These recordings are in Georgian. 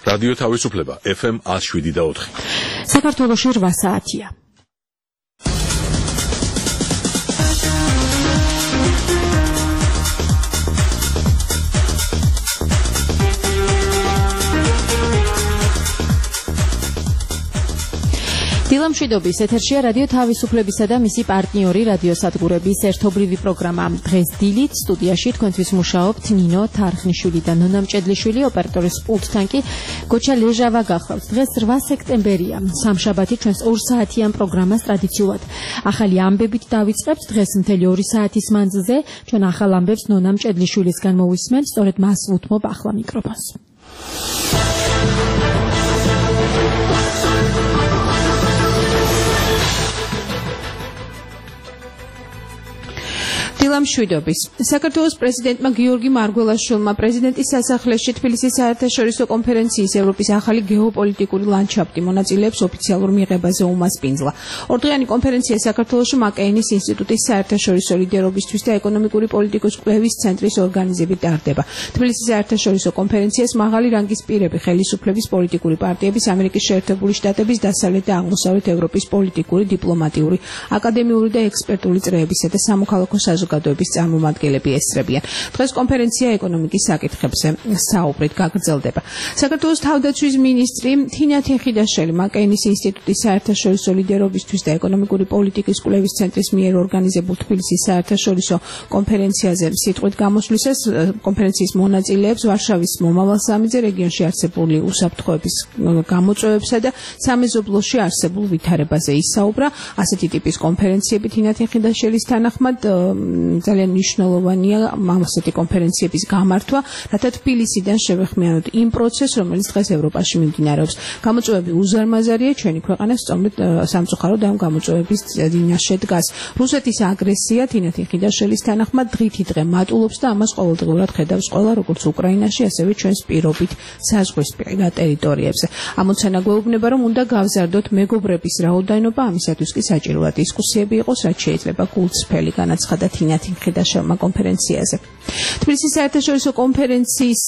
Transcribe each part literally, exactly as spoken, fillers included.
რადიო თავისუფლება ეფ ემ one oh seven და four. საქართველოში რვა საათია. დილამშვიდობის ეთერშია რადიო თავისუფლებისა და მისი პარტნიორი რადიოსადგურების ერთობლივი პროგრამა. დღეს დილით სტუდიაში თქვენთვის მუშაობთ ნინო თარხნიშვილი და ნონა მჭედლიშვილი, ოპერატორის პულტთან კი გოჩა ლეჟავა გახლავთ. დღეს რვა სექტემბერია, სამშაბათი ჩვენს ორ საათიან პროგრამას ტრადიციულად ახალი ამბებით დავიწყებთ. დღეს მთელი ორი საათის მანძილზე ჩვენ ახალ ამბებს ნონა მჭედლიშვილისგან მოვისმენთ, სწორედ მას ვუთმობ ახლა მიკროფონს. დილამშვიდობის. საქართველოს პრეზიდენტმა გიორგი მარგველაშვილმა პრეზიდენტის სასახლეში თბილისის საერთაშორისო კონფერენციის ევროპის ახალი გეოპოლიტიკური ლანდშაფტი მონაწილეებს ოფიციალურ მიღებაზე უმასპინძლა. ორდღიანი კონფერენცია საქართველოში მაკეინის ინსტიტუტის საერთაშორისო ლიდერობისთვის და ეკონომიკური პოლიტიკის კვლევის ცენტრის ორგანიზებით ტარდება. თბილისის საერთაშორისო კონფერენციას მაღალი რანგის პირები, ხელისუფლების პოლიტიკური პარტიების, ამერიკის შეერთებული შტატების, დასავლეთ და აღმოსავლეთ ევროპის პოლიტიკური, დიპლომატიური, აკადემიური და ექსპერტული წრეებისა და სამოქალაქო საზოგადოების წარმომადგენლები ესწრებიან. დღეს კონფერენცია ეკონომიკის საკითხებზე საუბრით გაგრძელდება. საქართველოს თავდაცვის მინისტრი თინა თიხიდაშვილი მაკეინის ინსტიტუტის საერთაშორისო ლიდერობისთვის და ეკონომიკური პოლიტიკის კვლევის ცენტრის მიერ ორგანიზებულ თბილისის საერთაშორისო კონფერენციაზე სიტყვით გამოსვლისას კონფერენციის მონაწილეებს ვარშავის მომავალ სამიძე რეგიონში არსებული უსაფრთხოების გამოწვევებსა და სამეზობლოში არსებულ ვითარებაზე ისაუბრა. ასეთი ტიპის კონფერენციები თინა თიხიდაშვილის თანახმად ძალიან მნიშვნელოვანია ასეთი კონფერენციების გამართვა, რათა თბილისიდან შევეხმიანოთ იმ პროცესს, რომელიც დღეს ევროპაში მიმდინარეობს. გამოწვევები უზარმაზარია, ჩვენი ქვეყანა სწორედ სამწუხაროდ ამ გამოწვევების დინაშე დგას. რუსეთის აგრესია თინა თიხიდაშვილის თანახმად დღითი დღე მატულობს და ამას ყოველდღიურად ხედავს ყველა, როგორც უკრაინაში, ასევე ჩვენს პირობით საზღვისპირა ტერიტორიებზე. ამოცანა გვეუბნება, რომ უნდა გავზარდოთ მეგობრების რაოდენობა, ამისათვის კი საჭიროა დისკუსიები იყოს, რაც შეიძლება გულწრფელი განაცხადა თინა თიხიდაშვილმა კონფერენციაზე. თბილისის საერთაშორისო კონფერენციის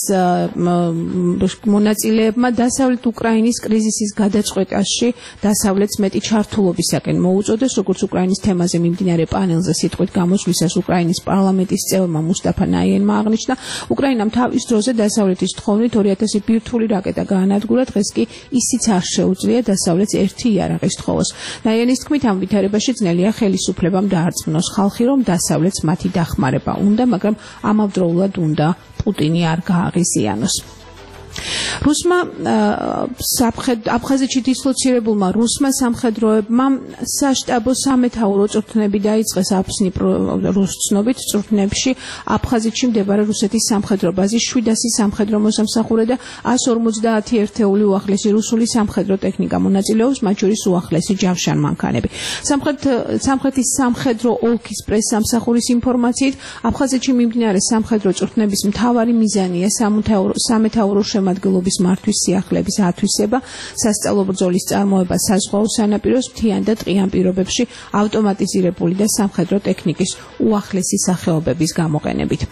მონაწილეებმა დასავლეთ უკრაინის კრიზისის გადაწყვეტაში დასავლეთს მეტი ჩართულობისაკენ მოუწოდეს, როგორც უკრაინის თემაზე მიმდინარე პანელზე სიტყვით გამოსვლისას უკრაინის პარლამენტის წევრმა მუსტაფა ნაიენმა აღნიშნა, უკრაინამ თავის დროზე დასავლეთის თხოვნით ორი ათასი ბირთვული რაკეტა გაანადგურა, დღეს კი ისიც არ შეუძლია დასავლეთს ერთი იარაღი სთხოვოს. ნაიენის თქმით, ამ ვითარებაში ძნელია ხელისუფლებამ დაარწმუნოს ხალხი, რომ დასავლეთს მათი დახმარება უნდა, მაგრამ ამავდროულად უნდა პუტინი არ გააღიზიანოს. რუსმა აფხაზეთში დისლოცირებულმა რუსმა სამხედროებმა საშტაბო სამეთაურო წვრთნები დაიწყეს რუს ცნობით წვრთნებში აფხაზეთში მდებარე რუსეთის სამხედრო ბაზის შვიდასი სამხედრო მოსამსახურე და one forty ერთეული უახლესი რუსული სამხედრო ტექნიკა მონაწილეობს, მათ შორის უახლესი ჯავშან მანქანები. სამხრეთის სამხედრო ოლქის პრესსამსახურის ინფორმაციით, აფხაზეთში მიმდინარე სამხედრო წვრთნების მთავარი მიზანია სამეთაურო შემადგენლობის მართვის სიახლეების ათვისება, სასწავლო ბრძოლის წარმოება საზღვაო სანაპიროს, მთიან და ტყიან პირობებში ავტომატიზირებული და სამხედრო ტექნიკის უახლესი სახეობების გამოყენებით.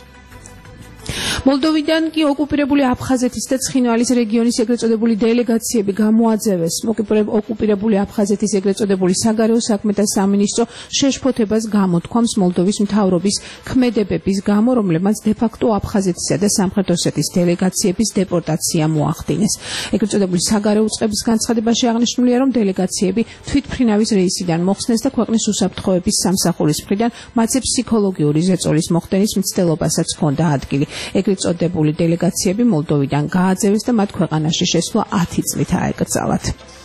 მოლდოვიდან კი ოკუპირებული აფხაზეთის და ცხინვალის რეგიონის ეგრეთ წოდებული დელეგაციები გამოაძევეს. ოკუპირებული აფხაზეთის ეგრეთ წოდებული საგარეო საქმეთა სამინისტრო შეშფოთებას გამოთქვამს მოლდოვის მთავრობის ქმედებების გამო, რომლებმაც დე-ფაქტო აფხაზეთისა და სამხრეთ ოსეთის დელეგაციების დეპორტაცია მოახდინეს. ეგრეთ წოდებული საგარეო წყების განცხადებაში აღნიშნულია, რომ დელეგაციები თვითმფრინავის რეისიდან მოხსნეს და ქვეყნის უსაფრთხოების სამსახურის მხრიდან მათზე ფსიქოლოგიური ზეწოლის მოხდენის მცდელობასაც ჰქონდა ადგილი. ეგრეთ წოდებული დელეგაციები მოლდოვიდან გააძევეს და მათ ქვეყანაში შესვლა ათი წლით აეკრძალათ.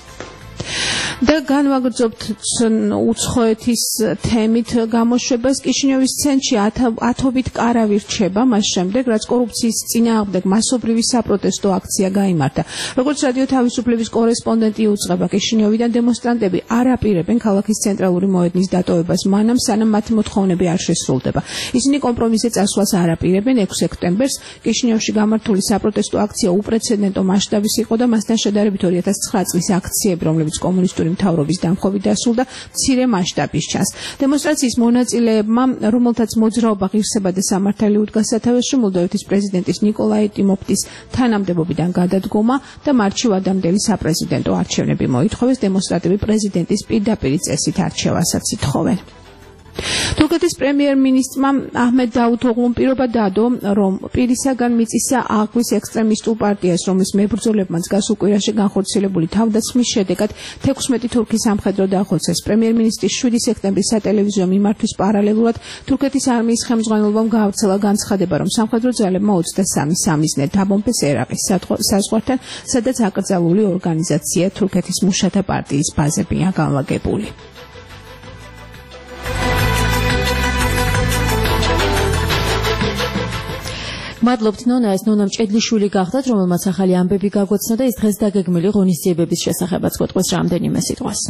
და განვაგრძობთ უცხოეთის თემით გამოშვებას. კიშინიოვის ცენტრში ათობით კარავი რჩება მას შემდეგ, რაც კორუფციის წინააღმდეგ მასობრივი საპროტესტო აქცია გაიმართა. როგორც რადიო თავისუფლების კორესპონდენტი უძღვება, კიშინიოვიდან დემონსტრანტები არ აპირებენ ქალაქის ცენტრალური მოედნის დატოვებას მანამ, სანამ მათი მოთხოვნები არ შესრულდება. ისინი კომპრომისზე წასვლას არ აპირებენ. ექვსი სექტემბერს კიშინიოვში გამართული საპროტესტო აქცია უპრეცედენტო მასშტაბის იყო და მასთან შედარებით ორი ათას ცხრა წლის აქციები, რომლებიც კომუნისტური მთავრობის დამხობით დასრულდა მცირე მასშტაბის ჩანს. დემონსტრაციის მონაწილეებმა, რომელთაც მოძრაობა ღირსება და სამართალი უდგა სათავეში, მოლდოვეთის პრეზიდენტის ნიკოლაი ტიმოფტის თანამდებობიდან გადადგომა და მარტში ვადამდელი საპრეზიდენტო არჩევნები მოითხოვეს. დემონსტრანტები პრეზიდენტის პირდაპირ წესით არჩევასაც ითხოვენ. თურქეთის პრემიერ-მინისტრმა აჰმედ დაუთოღლუმ პირობა დადო, რომ პირისაგან მიწისა აღგვის ექსტრემისტულ პარტიას, რომლის მებრძოლებმაც გასულ კვირაში განხორციელებული თავდასხმის შედეგად თექვსმეტი თურქი სამხედრო დახოცეს. პრემიერ-მინისტრის შვიდი სექტემბრის სატელევიზიო მიმართვის პარალელურად თურქეთის არმიის ხელმძღვანელობამ გაავრცელა განცხადება, რომ სამხედრო ძალებმა ოცდასამი სამიზნე დაბომბეს ერაყის საზღვართან, სადაც აკრძალული ორგანიზაცია თურქეთის მუშათა პარტიის ბაზებია განლაგებული. მადლობთ ნონა, ეს ნონა მჭედლიშვილი გახდათ, რომელმაც ახალი ამბები გაგვაცნო და ის დღეს დაგეგმილი ღონისძიებების შესახებაც გვეტყვის რამდენიმე სიტყვას.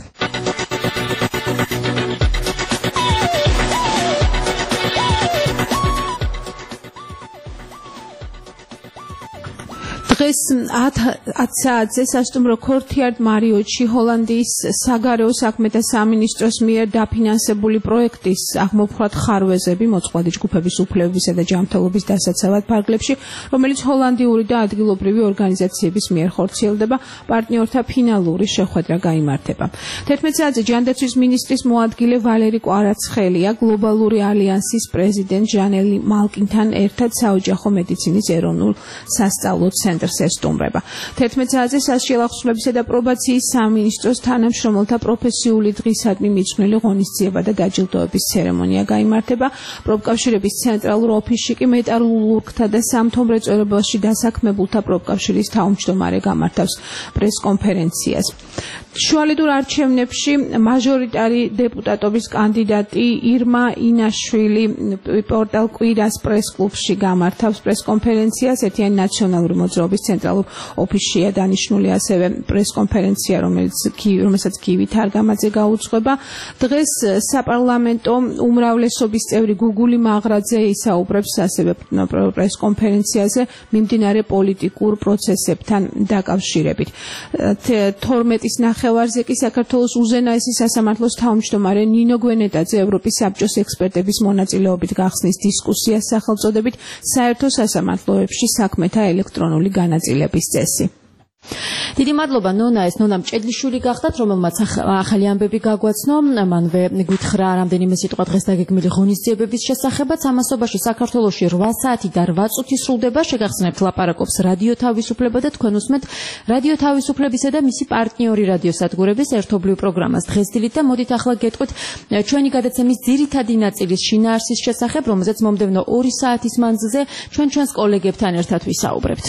დღეს ათ საათზე სასტუმრო ქორთიარდ მარიოტში ჰოლანდიის საგარეო საქმეთა სამინისტროს მიერ დაფინანსებული პროექტის აღმოფხვრად ხარვეზები მოწყვლადი ჯგუფების უფლებებისა და ჯანმრთელობის დასაცავად ფარგლებში, რომელიც ჰოლანდიური და ადგილობრივი ორგანიზაციების მიერ ხორციელდება, პარტნიორთა ფინალური შეხვედრა გაიმართება. თერთმეტ საათზე ჯანდაცვის მინისტრის მოადგილე ვალერი კვარაცხელია გლობალური ალიანსის პრეზიდენტ ჟანელი მალკინთან ერთად საოჯახო მედიცინის ეროვნულ სასწავლო ცენტრს ესტუმრება. თერთმეტ საათზე სასჯელ ახსნებისა და პრობაციის სამინისტროს თანამშრომელთა პროფესიული დღისადმი მიძღვნილი ღონისძიება და დაჯილდოების ცერემონია გაიმართება. პროფკავშირების ცენტრალურ ოფისში კი მეტალურგთა და სამთომრეწველობაში დასაქმებულთა პროფკავშირის თავმჯდომარე გამართავს პრესკონფერენციას. შუალედურ არჩევნებში მაჟორიტარი დეპუტატობის კანდიდატი ირმა ინაშვილი პორტალ კვირას პრესკლუბში გამართავს პრესკონფერენციას. ერთიანი ნაციონალური მოძრაობის ცენტრალურ ოფისშია დანიშნული ასევე პრესკონფერენცია, რომელიც რომელსაც გივი თარგამაძე გაუძღვება. დღეს საპარლამენტო უმრავლესობის წევრი გუგული მაღრაძე ისაუბრებს ასევე პრესკონფერენციაზე მიმდინარე პოლიტიკურ პროცესებთან დაკავშირებით. თორმეტის ნახევარზე კი საქართველოს უზენაესი სასამართლოს თავმჯდომარე ნინო გვენეტაძე ევროპის საბჭოს ექსპერტების მონაწილეობით გახსნის დისკუსიას სახელწოდებით საერთო სასამართლოებში საქმეთა ელექტრონული განაწილების წესი. დიდი მადლობა ნონა, ეს ნონა მჭედლიშვილი გახდათ, რომელმაც ახალი ამბები გაგვაცნო. მანვე გვითხრა რამდენიმე სიტყვა დღეს დაგეგმილი ღონისძიებების შესახებაც. ამასობაში საქართველოში რვა საათი და რვა წუთი სრულდება. შეგახსენებთ, ლაპარაკობს რადიო თავისუფლება და თქვენ უსმენთ რადიო თავისუფლებისა და მისი პარტნიორი რადიოსადგურების ერთობლივ პროგრამას დღეს დილით და მოდით ახლა გეტყვით ჩვენი გადაცემის ძირითადი ნაწილის შინაარსის შესახებ, რომელზეც მომდევნო ორი საათის მანძილზე ჩვენ ჩვენს კოლეგებთან ერთად ვისაუბრებთ.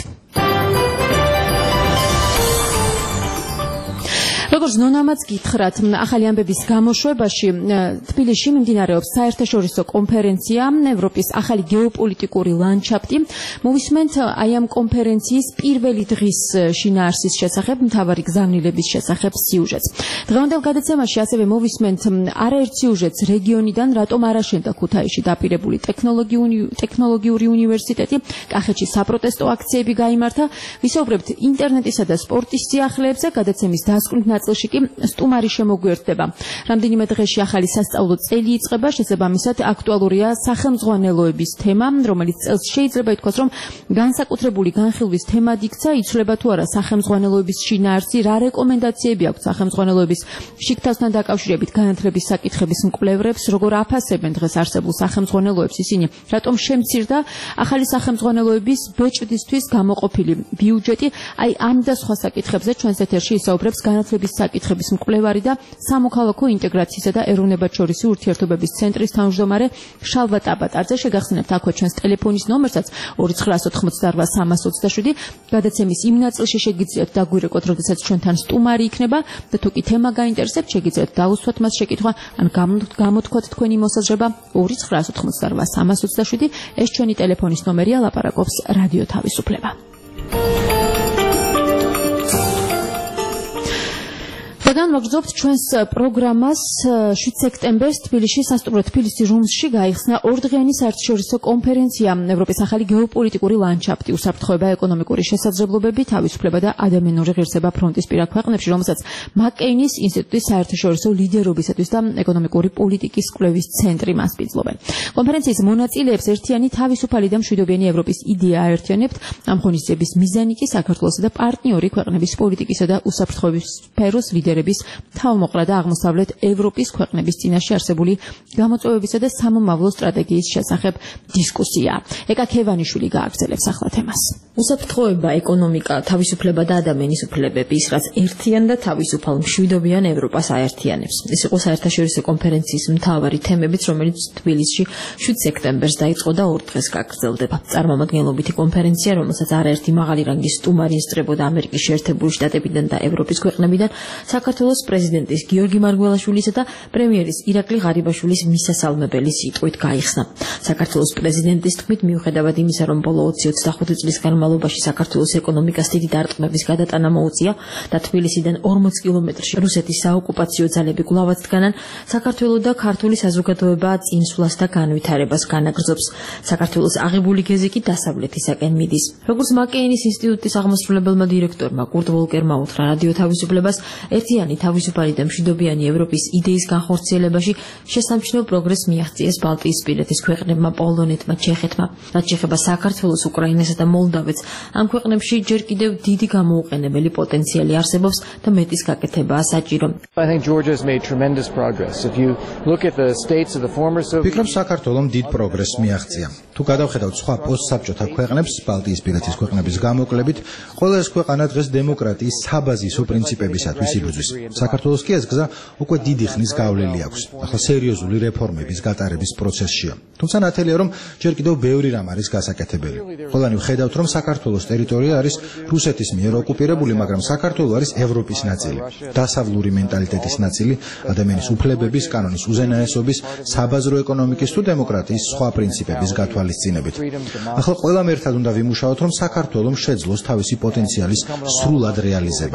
როგორც ნონამაც გითხრათ, ახალი ამბების გამოშვებაში თბილისში მიმდინარეობს საერთაშორისო კონფერენცია ევროპის ახალი გეოპოლიტიკური ლანდშაფტი. მოვისმენთ აი ამ კონფერენციის პირველი დღის შინაარსის შესახებ, მთავარი გზავნილების შესახებ სიუჟეტს. დღევანდელ გადაცემაში ასევე მოვისმენთ არაერთ სიუჟეტს რეგიონიდან, რატომ არ აშენდა ქუთაისში დაპირებული ტექნოლოგიური უნივერსიტეტი, კახეთში საპროტესტო აქციები გაიმართა. ვისაუბრებთ ინტერნეტისა და სპორტის სიახლეებზე, გადაცემის დასკვნით ნაწილში კი სტუმარი შემოგვიერთდება. რამდენიმე დღეში ახალი სასწავლო წელი იწყება, შესაბამისად აქტუალურია სახელმძღვანელოების თემა, რომელიც წელს შეიძლება ითქვას, რომ განსაკუთრებული განხილვის თემად იქცა, იცვლება თუ არა სახელმძღვანელოების შინაარსი, რა რეკომენდაციები აქვს სახელმძღვანელოების შიგთავსთან დაკავშირებით განათლების საკითხების მკვლევრებს, როგორ აფასებენ დღეს არსებულ სახელმძღვანელოებს ისინი, რატომ შემცირდა ახალი სახელმძღვანელოების ბეჭდისთვის გამოყოფილი ბიუჯეტი. აი ამ და სხვა საკითხებზე ჩვენს ეთერში ისაუბრებს განათლების საკითხების მკვლევარი და სამოქალაქო ინტეგრაციისა და ეროვნებათშორისი ურთიერთობების ცენტრის თავმჯდომარე შალვა ტაბატარძე. შეგახსენებთ აქვე ჩვენს ტელეფონის ნომერსაც ორი ცხრაას ოთხმოცდარვა სამას ოცდაშვიდი. გადაცემის იმ ნაწილში შეგიძლიათ დაგვირეკოთ, როდესაც ჩვენთან სტუმარი იქნება და თუ კი თემა გაინტერესებთ, შეგიძლიათ დაუსვათ მას შეკითხვა ან გამოთქვათ თქვენი მოსაზრება ორი ცხრაას ოთხმოცდარვა სამას ოცდაშვიდი. ეს ჩვენი ტელეფონის ნომერია, ლაპარაკობს რადიო თავისუფლება. დღიდან ვაგრძობთ ჩვენს პროგრამას შვიდ სექტემბერს თბილისში სასტუმრო თბილისი რუმსში გაიხსნა ორდღიანი საერთაშორისო კონფერენცია ევროპის ახალი გეოპოლიტიკური ლანდშაფტი, უსაფრთხოება, ეკონომიკური შესაძლებლობები, თავისუფლება და ადამიანური ღირსება ფრონტის პირა ქვეყნებში, რომელსაც მაკ-კეინის ინსტიტუტის საერთაშორისო ლიდერობისათვის და ეკონომიკური პოლიტიკის კვლევის ცენტრი მასპინძლობენ. კონფერენციის მონაწილეებს ერთიანი თავისუფალი და მშვიდობიანი ევროპის იდეა აერთიანებთ. ამ ღონისძიების მიზანი კი საქართველოსა და პარტნიორი ქვეყნების პოლიტიკისა და უსაფრთხოების სფეროს ლიდერების თავმოყრა და აღმოსავლეთ ევროპის ქვეყნების წინაშე არსებული გამოწვევებისა და სამომავლო სტრატეგიის შესახებ დისკუსია. ეკა ქევანიშვილი გააგრძელებს ახლა თემას. უსაფრთხოება, ეკონომიკა, თავისუფლება და ადამიანის უფლებები, ის რაც ერთიან და თავისუფალ მშვიდობიან ევროპას აერთიანებს. ეს იყო საერთაშორისო კონფერენციის მთავარი თემებიც, რომელიც თბილისში შვიდ სექტემბერს დაიწყო და ორ დღეს გაგრძელდება. წარმომადგენლობითი კონფერენცია, რომელსაც არაერთი მაღალი რანგის სტუმარი ესწრებოდა ამერიკის შეერთებული შტატებიდან და ევროპის ქვეყნებიდან, საქართველოს პრეზიდენტის გიორგი მარგველაშვილისა და პრემიერის ირაკლი ღარიბაშვილის მისასალმებელი სიტყვით გაიხსნა. საქართველოს პრეზიდენტის თქმით, მიუხედავად იმისა, რომ ბოლო ოცი ოცდახუთი წლის განმავლობაში საქართველოს ეკონომიკას დიდი დარტყმების გადატანა მოუწია და თბილისიდან ორმოც კილომეტრში რუსეთის საოკუპაციო ძალები გლავად დგანან, საქართველოს და ქართული საზოგადოება წინსვლას და განვითარებას განაგრძობს. საქართველოს აღებული გეზი კი დასავლეთისაკენ მიდის. როგორც მაკ-კეინის ინსტიტუტის აღმასრულებელმა დირექტორმა კურტ ვოლკერმა უთხრა რადიო თავისუფლებას, ერთიანი თავისუფალი და მშვიდობიანი ევროპის იდეის განხორციელებაში შესამჩნევ პროგრესს მიაღწიეს ბალტიისპირეთის ქვეყნებმა, პოლონეთმა, ჩეხეთმა. რაც შეეხება საქართველოს, უკრაინასა და მოლდავეთს, ამ ქვეყნებში ჯერ კიდევ დიდი გამოუყენებელი პოტენციალი არსებობს და მეტის გაკეთებაა საჭირო. ვფიქრობ, საქართველომ დიდ პროგრესს მიაღწია. თუ გადავხედავთ სხვა პოსტსაბჭოთა ქვეყნებს, ბალტიისპირეთის ქვეყნების გამოკლებით, ყველა ეს ქვეყანა დღეს დემოკრატიის საბაზისო პრინციპებისათვის იბრძვის. საქართველოს კი ეს გზა უკვე დიდი ხნის გავლილი აქვს. ახლა სერიოზული რეფორმების გატარების პროცესშია. თუმცა ნათელია, რომ ჯერ კიდევ ბევრი რამ არის გასაკეთებელი. ყველანი ვხედავთ, რომ საქართველოს ტერიტორია არის რუსეთის მიერ ოკუპირებული, მაგრამ საქართველო არის ევროპის ნაწილი, დასავლური მენტალიტეტის ნაწილი, ადამიანის უფლებების, კანონის უზენაესობის, საბაზრო ეკონომიკის თუ დემოკრატიის სხვა პრინციპების გათვალისწინებით. ახლა ყველამ ერთად უნდა ვიმუშაოთ, რომ საქართველოს შეძლოს თავისი პოტენციალის სრულად რეალიზება.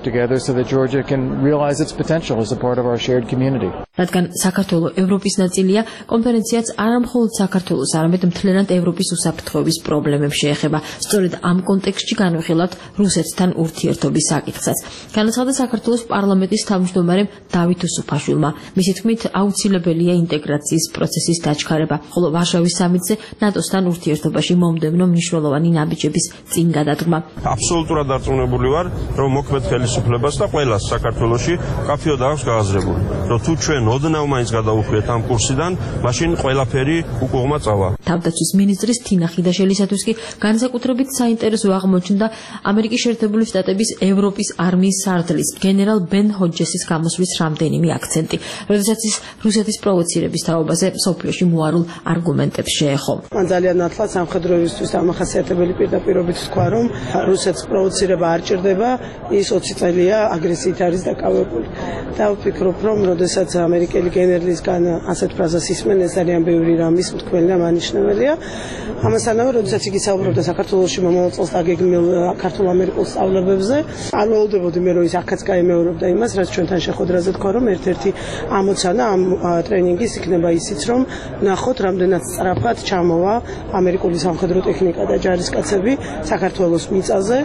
რადგან საქართველო ევროპის ნაწილია, კონფერენციაც არა მხოლოდ საქართველოს, არამედ მთლიანად ევროპის უსაფრთხოების პრობლემებს შეეხება. სწორედ ამ კონტექსტში განვიხილავთ რუსეთთან ურთიერთობის საკითხსაც. განაცხადა საქართველოს პარლამენტის თავმჯდომარემ დავით უსუფაშვილმა. მისი თქმით, აუცილებელია ინტეგრაციის პროცესის დაჩქარება, ხოლო ვარშავის სამიტზე ნატოსთან ურთიერთობაში მომდევნო მნიშვნელოვანი ნაბიჯების წინ გადადგმა. აბსოლუტურად დარწმუნებული ვარ, რომ მოქმედ ხელისუფლებას და ყველას საქართველოში კაფეოდ აქვს გააზრებული, რომ თუ ჩვენ ოდნავ მაინც გადავუხვიეთ ამ კურსიდან, მაშინ ყველაფერი უკუღმა წავა. თავდაცვის მინისტრის თინა ხიდაშელისათვის კი განსაკუთრებით საინტერესო აღმოჩნდა ამერიკის შეერთებული შტატების ევროპის არმიის სარდლის გენერალ ბენ ჰოჯესის გამოსვლის რამდენიმე აქცენტი, როდესაც ის რუსეთის პროვოცირების თაობაზე მსოფლიოში მოარულ არგუმენტებს შეეხო. მან ძალიან ნათლად სამხედროებისთვის დამახასიათებელი პირდაპირობით თქვა, რომ რუსეთს პროვოცირება არ ჭირდება, ის ოცი წელია აგრესიით არის დაკავებული. და ვფიქრობ, რომ როდესაც ამერიკელი გენერლისგან ასეთ ფრაზას ისმენ, ეს ძალიან ბევრი რამის მტკველი და მანიშნებელია. ამასთანავე, როდესაც იგი საუბრობდა საქართველოში მომავალ წელს დაგეგმილ ქართულ-ამერიკულ სწავლებებზე, არ ველოდებოდი მე, რომ ის აქაც გაიმეორებდა იმას, რაც ჩვენთან შეხვედრაზე თქვა, რომ ერთ-ერთი ამოცანა ამ ტრენინგის იქნება ისიც, რომ ნახოთ, რამდენად სწრაფად ჩამოვა ამერიკული სამხედრო ტექნიკა და ჯარისკაცები საქართველოს მიწაზე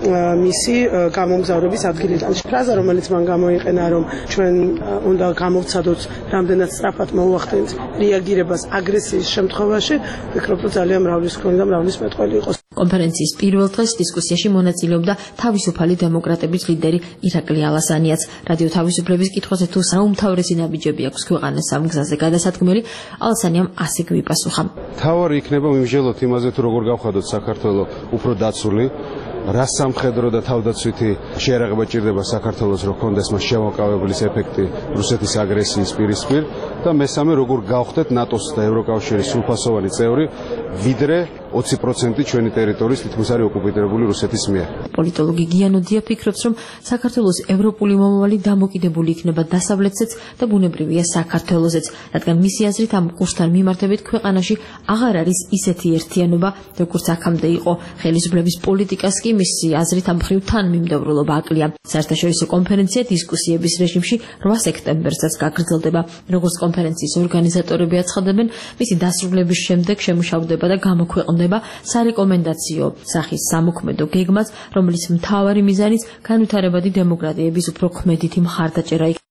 მისი გამომგზავრების ადგილიდან. ფრაზა, რომელიც მან გამოიყენა, რომ ჩვენ უნდა გამოვცადოთ რამდენად სწრაფად მოვახდენთ რეაგირებას აგრესიის შემთხვევაში, ვფიქრობ, რომ ძალიან მრავალრიცხოვანი და მრავალისმეტყველი იყო. კონფერენციის პირველ დღეს დისკუსიაში მონაწილეობდა თავისუფალი დემოკრატების ლიდერი ირაკლი ალასანიაც. რადიო თავისუფლების კითხვაზე თუ საუმთავრესი ნაბიჯები აქვს ქვეყანას ამ გზაზე გადასადგმელი, ალასანიამ ასე გვიპასუხა. თავარი იქნება ვიმსჯელოთ იმაზე, თუ როგორ გავხადოთ საქართველოს უფრო დაცული, რა სამხედრო და თავდაცვითი შეერაღება ჭირდება საქართველოს, რომ კონდეს მას შემოკავებლის ეფექტი რუსეთის აგრესიის პირისპირ და მესამე, როგორ გავხდეთ ნატოს და ევროკავშირის სრულფასოვანი წევრი, ვიდრე ოცი პროცენტი ჩვენი ტერიტორიის თითქმის არის ოკუპირებული რუსეთის მიერ. პოლიტოლოგი გიანოდია ფიქრობს, რომ საქართველოს ევროპული მომავალი დამოკიდებული იქნება დასავლეთზეც და ბუნებრივია საქართველოსაც, რადგან მისი აზრით ამ კურსთან მიმართებით ქვეყანაში აღარ არის ისეთი ერთიანობა, როგორც აქამდე იყო. ხელისუფლების პოლიტიკას კი მისი აზრით ამ მხრივ თანმიმდევრულობა აკლია. საერთაშორისო კონფერენცია დისკუსიების რეჟიმში რვა სექტემბერსაც გაგრძელდება. როგორც კონფერენციის ორგანიზატორები აცხადებენ, მისი დასრულების შემდეგ შემუშავდება და გამოქვეყნდება სარეკომენდაციო სახის სამოქმედო გეგმაც, რომელიც მთავარი მიზანიც განვითარებადი დემოკრატიების უფრო ქმედითი მხარდაჭერა იქნება.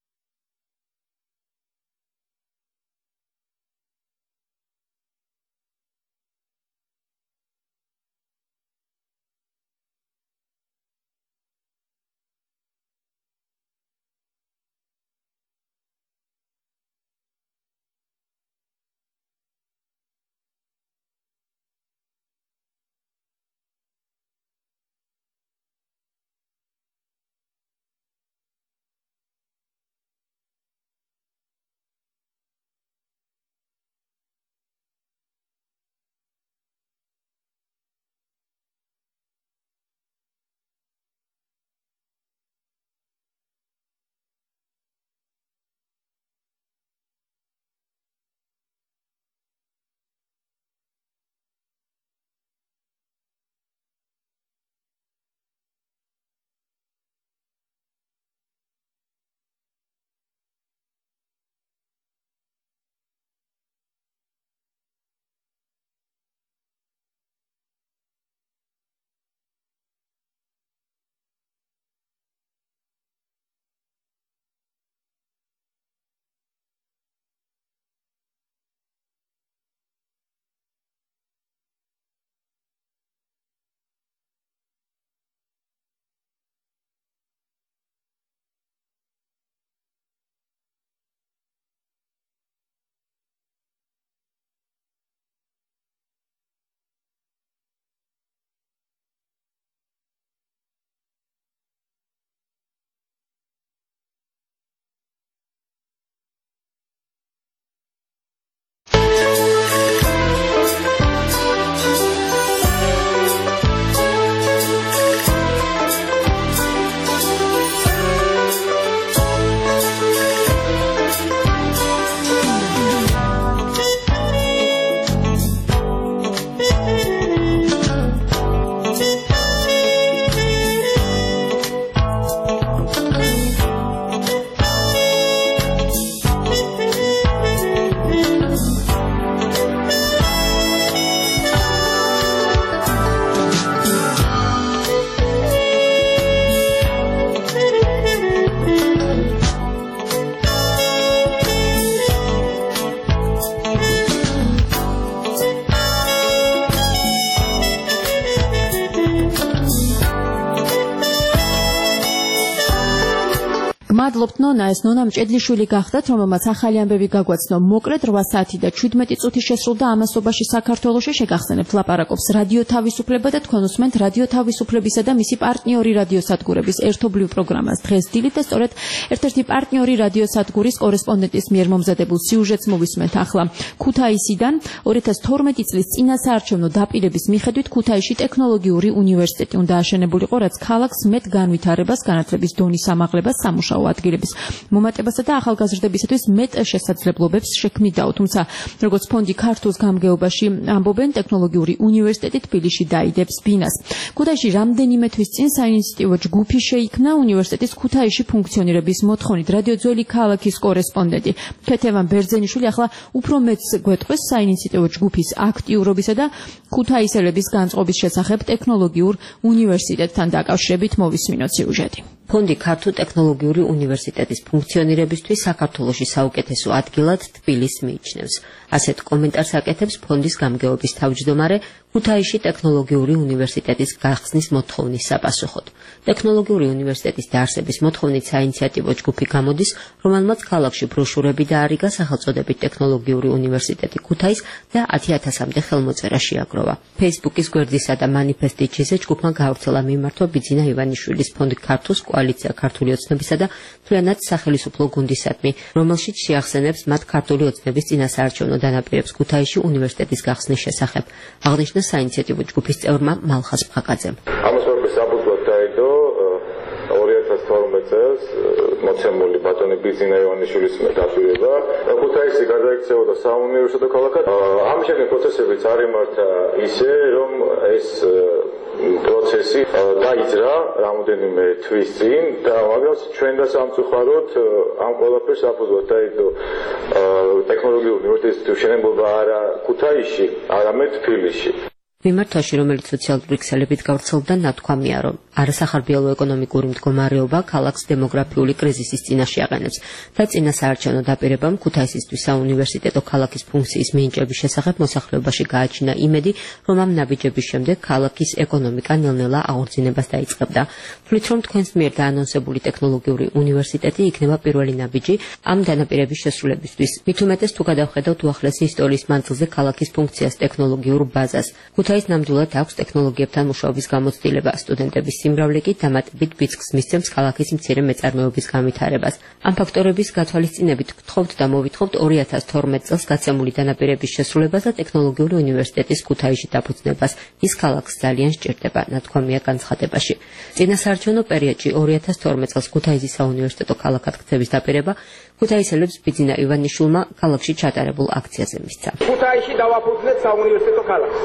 მადლობთ ნონა, ეს ნონა მჭედლიშვილი გახდათ, რომელმაც ახალი ამბები გაგვაცნო. მოკლედ რვა საათი და შვიდმეტი წუთი შესრულდა ამასობაში საქართველოში. შეგახსენებთ ლაპარაკობს რადიო თავისუფლება და თქვენ უსმენთ რადიო თავისუფლებისა და მისი პარტნიორი რადიოსადგურების ერთობლივ პროგრამას დღეს დილით და სწორედ ერთ-ერთი პარტნიორი რადიოსადგურის კორესპონდენტის მიერ მომზადებულ სიუჟეტს მოვისმენთ ახლა. ქუთაისიდან ორი ათას თორმეტი წლის წინასაარჩევნო დაპირების მიხედვით ქუთაისში ტექნოლოგიური უნივერსიტეტი უნდა აშენებულიყო, რაც ქალაქს მეტ განვითარებას, განათლების დონის ამაღლებას, სამუშაო ადგილების მომატებასა და ახალგაზრდებისათვის მეტ შესაძლებლობებს შექმნიდაო. თუმცა, როგორც ფონდი ქართულს გამგეობაში ამბობენ, ტექნოლოგიური უნივერსიტეტი თბილისში დაიდებს ბინას. ქუთაისში რამდენიმე თვის წინ საინიციატივო ჯგუფი შეიქმნა უნივერსიტეტის ქუთაისში ფუნქციონირების მოთხოვნით. რადიო ძველი ქალაქის კორესპონდენტი ქეთევან ბერძენიშვილი ახლა უფრო მეტს გვეტყვის საინიციატივო ჯგუფის აქტიურობისა და ქუთაისელების განწყობის შესახებ ტექნოლოგიურ უნივერსიტეტთან დაკავშირებით მოვისმინოთ სიუჟეტი. ფონდი ქართულ ტექნოლოგიური უნივერსიტეტის ფუნქციონირებისთვის საქართველოში საუკეთესო ადგილად თბილისს მიიჩნევს. ასეთ კომენტარს აკეთებს ფონდის გამგეობის თავმჯდომარე ქუთაისში ტექნოლოგიური უნივერსიტეტის გახსნის მოთხოვნის საპასუხოდ. ტექნოლოგიური უნივერსიტეტის დაარსების მოთხოვნით საინიციატივო ჯგუფი გამოდის, რომელმაც ქალაქში ბროშურები დაარიგა სახელწოდებით ტექნოლოგიური უნივერსიტეტი ქუთაის და ათი ათასამდე ხელმოწერა შეაგროვა. Facebook-ის გვერდისა და მანიფესტიჩიზე ჯგუფმა გაავრცელა მიმართვა ბიძინა ივანიშვილის ფონდი ქართულს კოალიცია ქართული ოცნებისა და მთლიანად სახელისუფლო გუნდისადმი, რომელშიც შეახსენებს მათ ქართული ოცნების წინასაარჩევნო დანაპირებს ქუთაისში უნივერსიტეტის გახსნის შესახებ. აღნიშნა საინიციატივო ჯგუფის წევრმა მალხაზ ფხაკაძემ. ორი ათას თორმეტ წელს მოცემული ბატონი ბიძინა ივანიშვილის დაპირება ქუთაისი გადაიქცეოდა საუნივერსიტეტო ქალაქად. ამჟამად პროცესებიც არ იმართა ისე, რომ ეს პროცესი დაიძრა რამოდენიმე თვის წინ და მაგრამ ჩვენ და სამწუხაროდ ამ ყველაფერს საფუძვლად დაედო ტექნოლოგიური უნივერსიტეტის შენებობა არა ქუთაისში, არამედ თბილისში. მიმართვაში, რომელიც სოციალური ქსელებით გავრცელდა, ნათქვამია, რომ არასახარბიელო ეკონომიკური მდგომარეობა ქალაქს დემოგრაფიული კრიზისის წინაშე აყენებს და წინასაარჩევნო დაპირებამ ქუთაისისთვის საუნივერსიტეტო ქალაქის ფუნქციის მინიჭების შესახებ მოსახლეობაში გააჩინა იმედი, რომ ამ ნაბიჯების შემდეგ ქალაქის ეკონომიკა ნელ-ნელა აღორძინებას დაიწყებდა. ვთვლით, რომ თქვენს მიერ დაანონსებული ტექნოლოგიური უნივერსიტეტი იქნება პირველი ნაბიჯი ამ დანაპირების შესრულებისთვის. მით უმეტეს თუ გადავხედავთ უახლესი ისტორიის მანძილზე ქალაქის ფუნქციას ტექნოლოგიურ ბაზას. ქუთაის ნამდვილად აქვს ტექნოლოგიებთან მუშაობის გამოცდილება, სტუდენტების სიმრავლე კი დამატებით ბიძგს მისცემს ქალაქის მცირე მეწარმეობის განვითარებას. ამ ფაქტორების გათვალისწინებით გთხოვთ და მოვითხოვთ ორი ათას თორმეტ წელს გაცემული დანაპირების შესრულებას და ტექნოლოგიური უნივერსიტეტის ქუთაისში დაფუძნებას. ის ქალაქს ძალიან სჭირდება, ნათქვამია განცხადებაში. წინასაარჩევნო პერიოდში ორი ათას თორმეტ წელს ქუთაისის საუნივერსიტეტო ქალაქად ქცევის დაპირება ქუთაისელებს ბიძინა ივანიშვილმა ქალაქში ჩატარებულ აქციაზე მისცა. ქუთაისში დავაფუძნეთ საუნივერსიტეტო ქალაქს.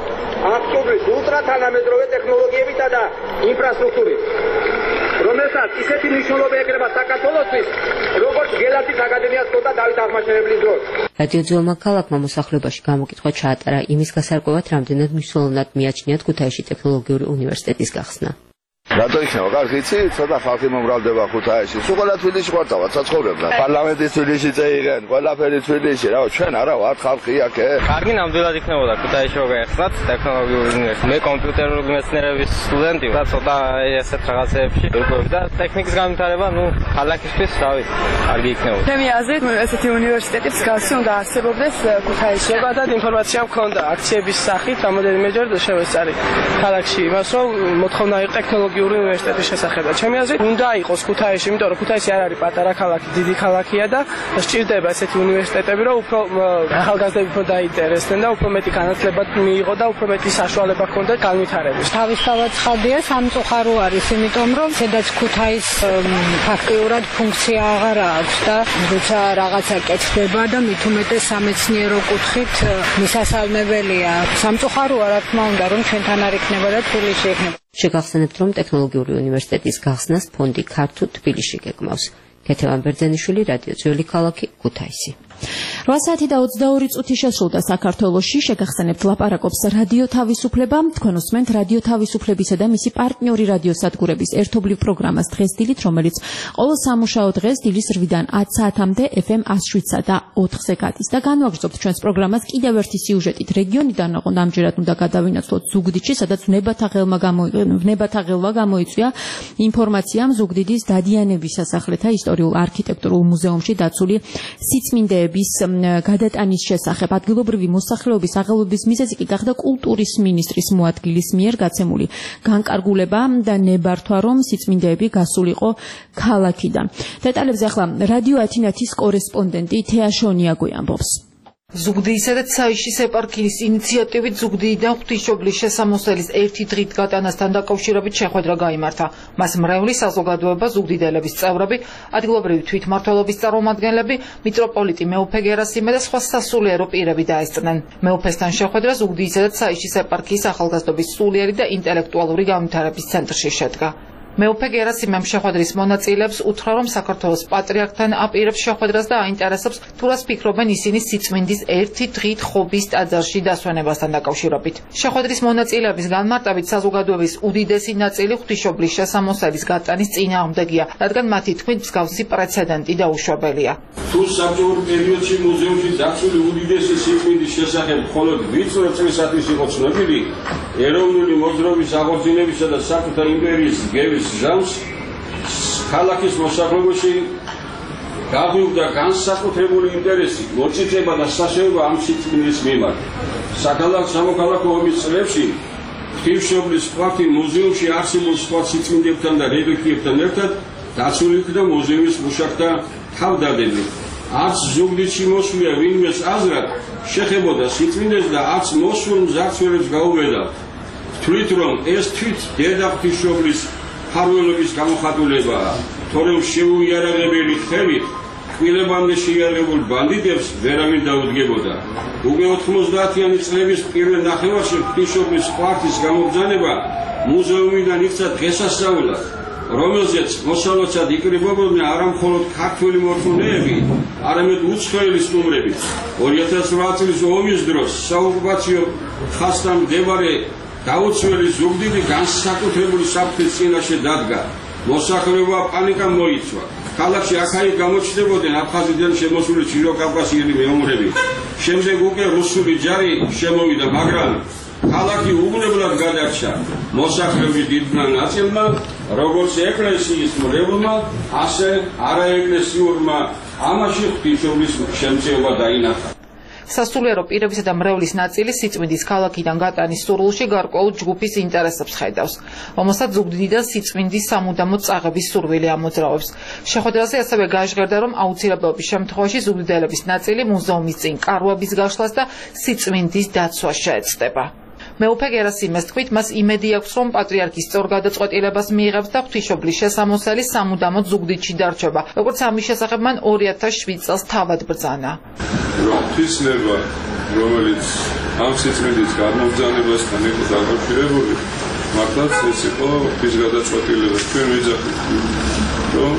აქტიურით ულტრათანამედროვე ტექნოლოგიებითა და ინფრასტრუქტურით, რომელსაც ისეთი მნიშვნელობა ექნება საქართველოსთვის, როგორც გელათის აკადემიას ჰქონდა დავით აღმაშენებლის დროს. რადიოძველმა ქალაქმა მოსახლეობაში გამოკითხვა ჩაატარა იმის გასარკვევად, რამდენად მნიშვნელოვნად მიაჩნიათ ქუთაისში ტექნოლოგიური უნივერსიტეტის გახსნა. რატო იქნება კარგი იცი? ცოტა ხალხი მომრავლდება ქუთაისში. სულ ყველა თბილისში ყვართავა საცხოვრებდა. პარლამენტის თბილისში წეიღენ, ყველაფერი თბილისში. რა, ჩვენ არა ვართ ხალხი აქე. კარგი ნამდვილად იქნებოდა ქუთაისში მოგეხსნათ ტექნოლოგიური უნივერსიტეტი. მე კომპიუტერული მეცნიერების სტუდენტი ვარ, ცოტა ესეთ რაღაცეებში ვირკვევი და ტექნიკის განვითარება, ნუ ქალაქისთვის, რა ვიცი, კარგი იქნებოდა. ჩემი აზრით, ესეთი უნივერსიტეტის გასცი უნდა არსებობდეს ქუთაისში. ზოგადად ინფორმაცია მქონდა აქციების სახით, რამოდენიმეჯერ შევეწარი ქალაქში იმას, რომ მოთხოვნა იყო ტექნოლოგიური უნივერსიტეტის შესახებად. ჩემი აზრით, უნდა იყოს ქუთაისში, იმიტომ რომ ქუთაისი არ არის პატარა ქალაქი, დიდი ქალაქია და სჭირდება ესეთი უნივერსიტეტები, რომ უფრო ახალგაზრდები უფრო დაინტერესდნენ და უფრო მეტი განათლება მიიღო და უფრო მეტი საშუალება ჰქონდა განვითარების. თავისთავად ცხადია, სამწუხარო არის, იმიტომ რომ სადაც ქუთაის ფაქტიურად ფუნქცია აღარ აქვს და როცა რაღაცა კეთდება და მით უმეტეს სამეცნიერო კუთხით მისასალმებელია. სამწუხაროა, რა თქმა უნდა, რომ ჩვენთან არ იქნება და თბილისში იქნება. შეგახსენებთ, რომ ტექნოლოგიური უნივერსიტეტის გახსნას ფონდი ქართულ თბილისში გეგმავს. ქეთევან ბერძენიშვილი, რადიო ძველი ქალაქი, ქუთაისი. რვა საათი და ოცდაორი წუთი შესრულდა საქართველოში. შეგახსენებთ ლაპარაკობს რადიო თავისუფლება. თქვენ უსმენთ რადიო თავისუფლებისა და მისი პარტნიორი რადიოსადგურების ერთობლივ პროგრამას დღეს დილით, რომელიც ყოველ სამუშაო დღეს დილის რვიდან ათ საათამდე ეფ ემ ას შვიდსა და ოთხზე გადის და განვაგრძობთ ჩვენს პროგრამას კიდევ ერთი სიუჟეტით რეგიონიდან, ოღონდ ამჯერად უნდა გადავინაცვლოთ ზუგდიდში, სადაც ვნებათაღელმა ვნებათაღელვა გამოიწვია ინფორმაცია ზუგდიდის დადიანების სასახლეთა ისტორიულ არქიტექტურულ მუზეუმში დაცული სიწმინდეების გადატანის შესახებ. ადგილობრივი მოსახლეობის აღელვების მიზეზი კი გახდა კულტურის მინისტრის მოადგილის მიერ გაცემული განკარგულება და ნებართვა, რომ სიწმინდეები გასულიყო ქალაქიდან. დეტალებზე ახლა რადიო ათინათის კორესპონდენტი თეა შონიაგო ამბობს. ზუგდიდისა და ცაიშის ეპარქიის ინიციატივით ზუგდიდიდან ღვთისმშობლის შესამოსელის ერთი დღით გატანასთან დაკავშირებით შეხვედრა გაიმართა. მას მრევლი საზოგადოება, ზუგდიდელების წევრები, ადგილობრივი თვითმმართველობის წარმომადგენლები, მიტროპოლიტი მეუფე გერასიმე და სხვა სასულიერო პირები დაესწრნენ. მეუფესთან შეხვედრა ზუგდიდისა და ცაიშის ეპარქიის ახალგაზრდობის სულიერი და ინტელექტუალური განვითარების ცენტრში შედგა. მეუფე გერასიმემ შეხვედრის მონაწილეებს უთხრა, რომ საქართველოს პატრიარქთან აპირებს შეხვედრას და აინტერესებს თუ რას ფიქრობენ ისინი სიწმინდის ერთი დღით ხობის ტაძარში დასვენებასთან დაკავშირებით. შეხვედრის მონაწილეების განმარტებით საზოგადოების უდიდესი ნაწილი ღვთისმშობლის შესამოსელის გატანის წინააღმდეგია, რადგან მათი თქმით მსგავსი პრეცედენტი დაუშვებელია. თუ საბჭოურ პერიოდში მუზეუმში დაცული უდიდესი სიწმინდის შესახებ მხოლოდ ვიწრო წლისათვის იყო ცნობილი, ეროვნული მოძრაობის აღორძინებისა და საბჭოთა იმპერიის გევის ჟამს ქალაქის მოსახლეობაში გაგვივდა განსაკუთრებული ინტერესი, მოწიწება და საშუალება ამ სიწმინდის მიმართ. საქალაქო სამოქალაქო ომის წლებში ღვთისმშობლის ყვავთი მუზეუმში არსებულ სხვა სიწმინდებთან და რელიკვიებთან ერთად დაცული იქნა მუზეუმის მუშაკთა თავდადებით. არც ზუგდიდში შემოსვლია ვინმეს აზრად შეხებოდა სიწმინდეს და არც მოსულ მზარდ გაუვედა. ვთვლით, რომ ეს თვით დედა ღვთისმშობლის მფარველობის გამოხატულებაა, თორემ შეუიარაღებელი ხელით კვილებამდე შეიარაღებულ ბანდიტებს ვერავინ დაუდგებოდა. უკვე ოთხმოცდაათიანი წლების პირველ ნახევარში ღვთისმშობლის ყვართვის გამობრძანება მუზეუმიდან იქცა დღესასწაულად, რომელზეც მოსალოცად იკრიბებოდნენ არა მხოლოდ ქართველი მორწმუნეები, არამედ უცხოელი სტუმრები. ორი ათას რვა წლის ომის დროს საოკუპაციო ხაზთან მდებარე დაუცველი ზუგდიდი განსაკუთრებული საფრთხის წინაშე დადგა. მოსახლეობა პანიკამ მოიცვა. ქალაქში აქა-იქ გამოჩნდებოდნენ აფხაზიდან შემოსული ჩიროკავკასიელი მეომრები. შემდეგ უკვე რუსული ჯარი შემოვიდა, მაგრამ ქალაქი უგუნებლად გადარჩა მოსახლეობის დიდმა ნაწილმა, როგორც ეკლესიის მრევლმა, ასე არაეკლესიურმა. ამაში ღვთისმშობლის შემწეობა დაინახა. სასულიერო პირებისა და მრევლის ნაწილი სიწმინდის ქალაქიდან გატანის სურვილში გარკვეულ ჯგუფის ინტერესებს ხედავს, რომელსაც ზუგდიდიდან სიწმინდის სამუდამო წაღების სურვილი ამოძრავებს. შეხვედრაზე ასევე გაჟღერდა, რომ აუცილებლობის შემთხვევაში ზუგდიდელების ნაწილი მუზეუმის წინ კარვების გაშლას და სიწმინდის დაცვას შეეცდება. მეუფე გერასიმეს თქმით, მას იმედი აქვს, რომ პატრიარქის სწორგადაწყვეტილებას მიიღებს და ღვთისმშობლის შესამოსელი სამუდამოდ ზუგდიდში დარჩება. როგორც ამის შესახებ მან ორი ათას შვიდ წელს თავად ბრძანა. ღვთისნება, რომელიც ამ სიწმინდის გამომბრძანებასთან იყო დაკავშირებული, მართლაც ეს იყო ღვთისგადაწყვეტილება. ჩვენ ვიძახით, რომ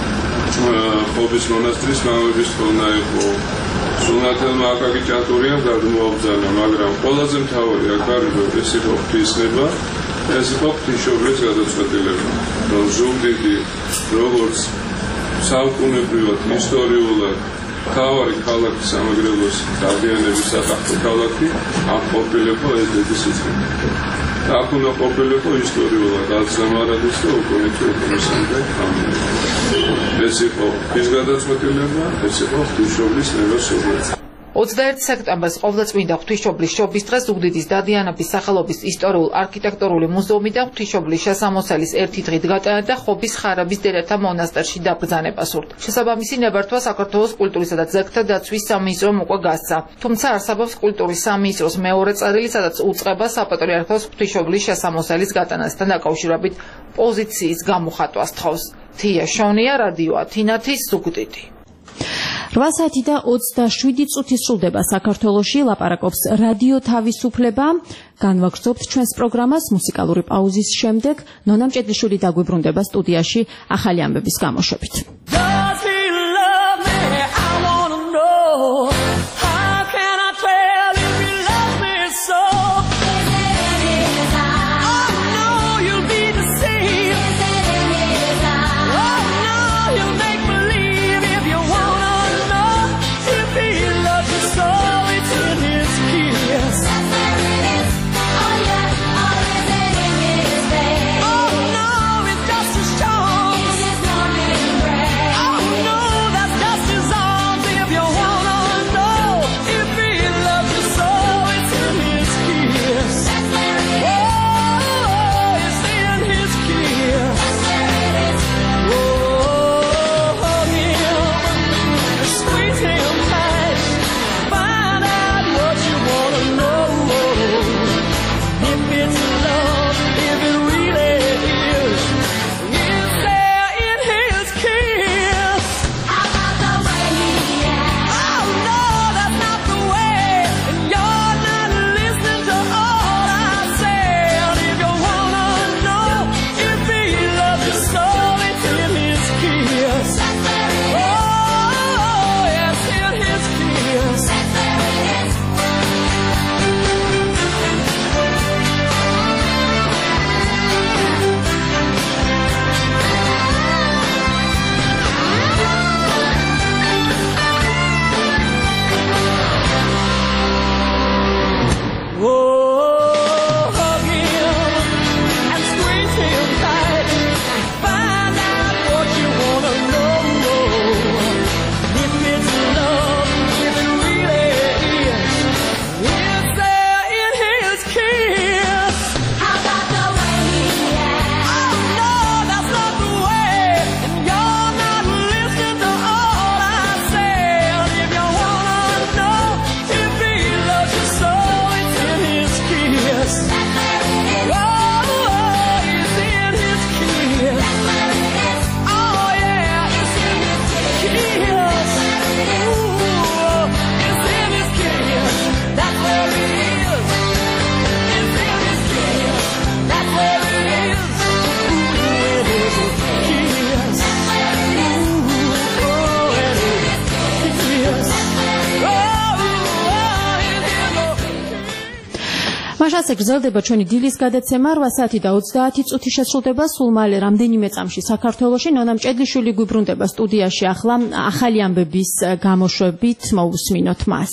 ხობის მონასტრის მამების თხოვნა იყო. სულნათელმა აკაკი ჭანტურიამ გადმოაბრძანა, მაგრამ ყველაზე მთავარი აქ არის, რომ ეს იყო ღვთისნება, ეს იყო ღვთისმშობლის გადაწყვეტილება, რომ ზუგდიდი როგორც საუკუნეებრივად ისტორიულად მთავარი ქალაქი სამეგრელოს დადიანების სახალხო ქალაქი აქ ყოფილიყო ეს დიდი სიწმინდე. აქ უნდა ყოფილიყო ისტორიულად ალცამარადის და უკუნეთურობისამდე ამბები. ეს იყო ის გადაწყვეტილება, ეს იყო ღვთისმშობლის ნებასობა. ოცდაერთი სექტემბერს ყოვლადწმინდა ღვთისმშობლის შობის დღეს ზუგდიდის დადიანების სახელობის ისტორიულ-არქიტექტურული მუზეუმი და ღვთისმშობლის შესამოსელის ერთი დღით გატანა და ხობის ხარების დედათა მონასტერში დაბრძანება სურთ. შესაბამისი ნებართვა საქართველოს კულტურისა და ძეგლთა დაცვის სამინისტრომ უკვე გასცა. თუმცა არსებობს კულტურის სამინისტროს მეორე წერილი, სადაც უწყება საპატრიარქოს ღვთისმშობლის შესამოსელის გატანასთან დაკავშირებით პოზიციის გამოხატვას თხოვს. თია შონია, რადიო ათინათის ზუგდიდი. რვა საათი და ოცდაშვიდი წუთი სრულდება საქართველოში, ლაპარაკობს რადიო თავისუფლება. განვაგრძობთ ჩვენს პროგრამას მუსიკალური პაუზის შემდეგ. ნონა მჭედლიშვილი დაგვიბრუნდება სტუდიაში ახალი ამბების გამოშვებით. Oh no, it's just as strong. It is morning bread. მას ასე გრძელდება ჩვენი დილის გადაცემა რვა საათი და ოცდაათი წუთი შესრულდება სულ მალე რამდენიმე წამში საქართველოში. ნონა მჭედლიშვილი გვიბრუნდება სტუდიაში ახლა ახალი ამბების გამოშვებით მოვუსმინოთ მას.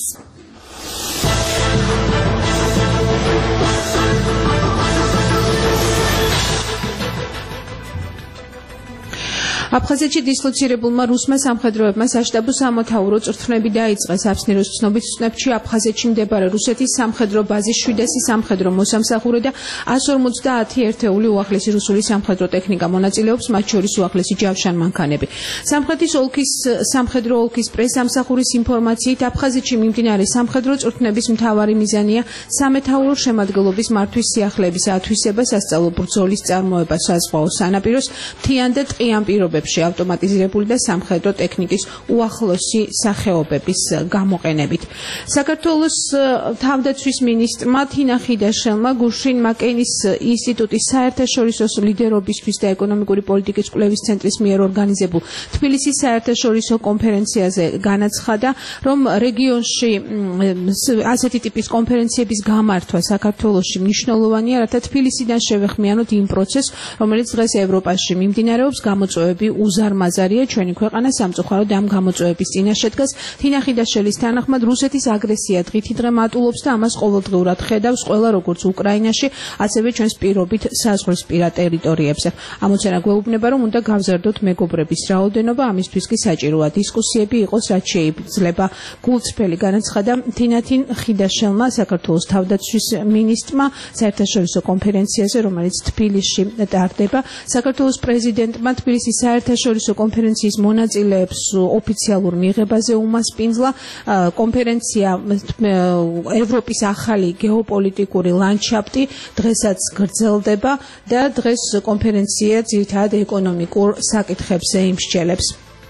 აფხაზეთში დისლოცირებულმა რუსმა სამხედროებმა საშტაბო სამოთაურო წვრთნები დაიწყეს. აფსნეროს ცნობით ცნებში აფხაზეთში მდებარე რუსეთის სამხედრო ბაზის შვიდასი სამხედრო მოსამსახურე და εκατს ორმოცდაათი ერთეული უახლესი რუსული სამხედრო ტექნიკა მონაწილეობს, მათ შორის უახლესი ჯავშან მანქანები. სამხრეთის ოლქის სამხედრო ოლქის პრესამსახურის ინფორმაციით აფხაზეთში მიმდინარე სამხედრო წვრთნების მთავარი მიზანია სამეთაურო შემადგენლობის მართვის სიახლეების ათვისება, სასწავლო ბრძოლის წარმოება საზღვაო სანაპიროს, მთიან და ტყიან პირობებში ავტომატიზირებული და სამხედრო ტექნიკის უახლესი სახეობების გამოყენებით. საქართველოს თავდაცვის მინისტრმა თინა ხიდაშელმა გუშინ მაკეინის ინსტიტუტის საერთაშორისო ლიდერობისთვის და ეკონომიკური პოლიტიკის კვლევის ცენტრის მიერ ორგანიზებულ თბილისის საერთაშორისო კონფერენციაზე განაცხადა, რომ რეგიონში ასეთი ტიპის კონფერენციების გამართვა საქართველოში მნიშვნელოვანია, რათა თბილისიდან შევეხმიანოთ იმ პროცესს, რომელიც დღეს ევროპაში მიმდინარეობს. გამოწვევები უზარმაზარია, ჩვენი ქვეყანა სამწუხაროდ ამ გამოწვევების წინაშე დგას. თინა ხიდაშელის თანახმად რუსეთის აგრესია დღითი დღე მატულობს და ამას ყოველდღიურად ხედავს ყველა, როგორც უკრაინაში, ასევე ჩვენს პირობით საზღვრისპირა ტერიტორიებზე. ამოცანა გვეუბნება, რომ უნდა გავზარდოთ მეგობრების რაოდენობა, ამისთვის კი საჭიროა დისკუსიები იყოს, რაც შეიძლება გულწრფელი, განაცხადა თინათინ ხიდაშელმა საქართველოს თავდაცვის მინისტრმა საერთაშორისო კონფერენციაზე, რომელიც თბილისში ტარდება. საქართველოს პრეზიდენტმა თბილისის საერთაშორისო კონფერენციის მონაწილეებს ოფიციალურ მიღებაზე უმასპინძლა. კონფერენცია ევროპის ახალი გეოპოლიტიკური ლანდშაფტი დღესაც გრძელდება და დღეს კონფერენცია ძირითადად ეკონომიკურ საკითხებზე იმსჯელებს.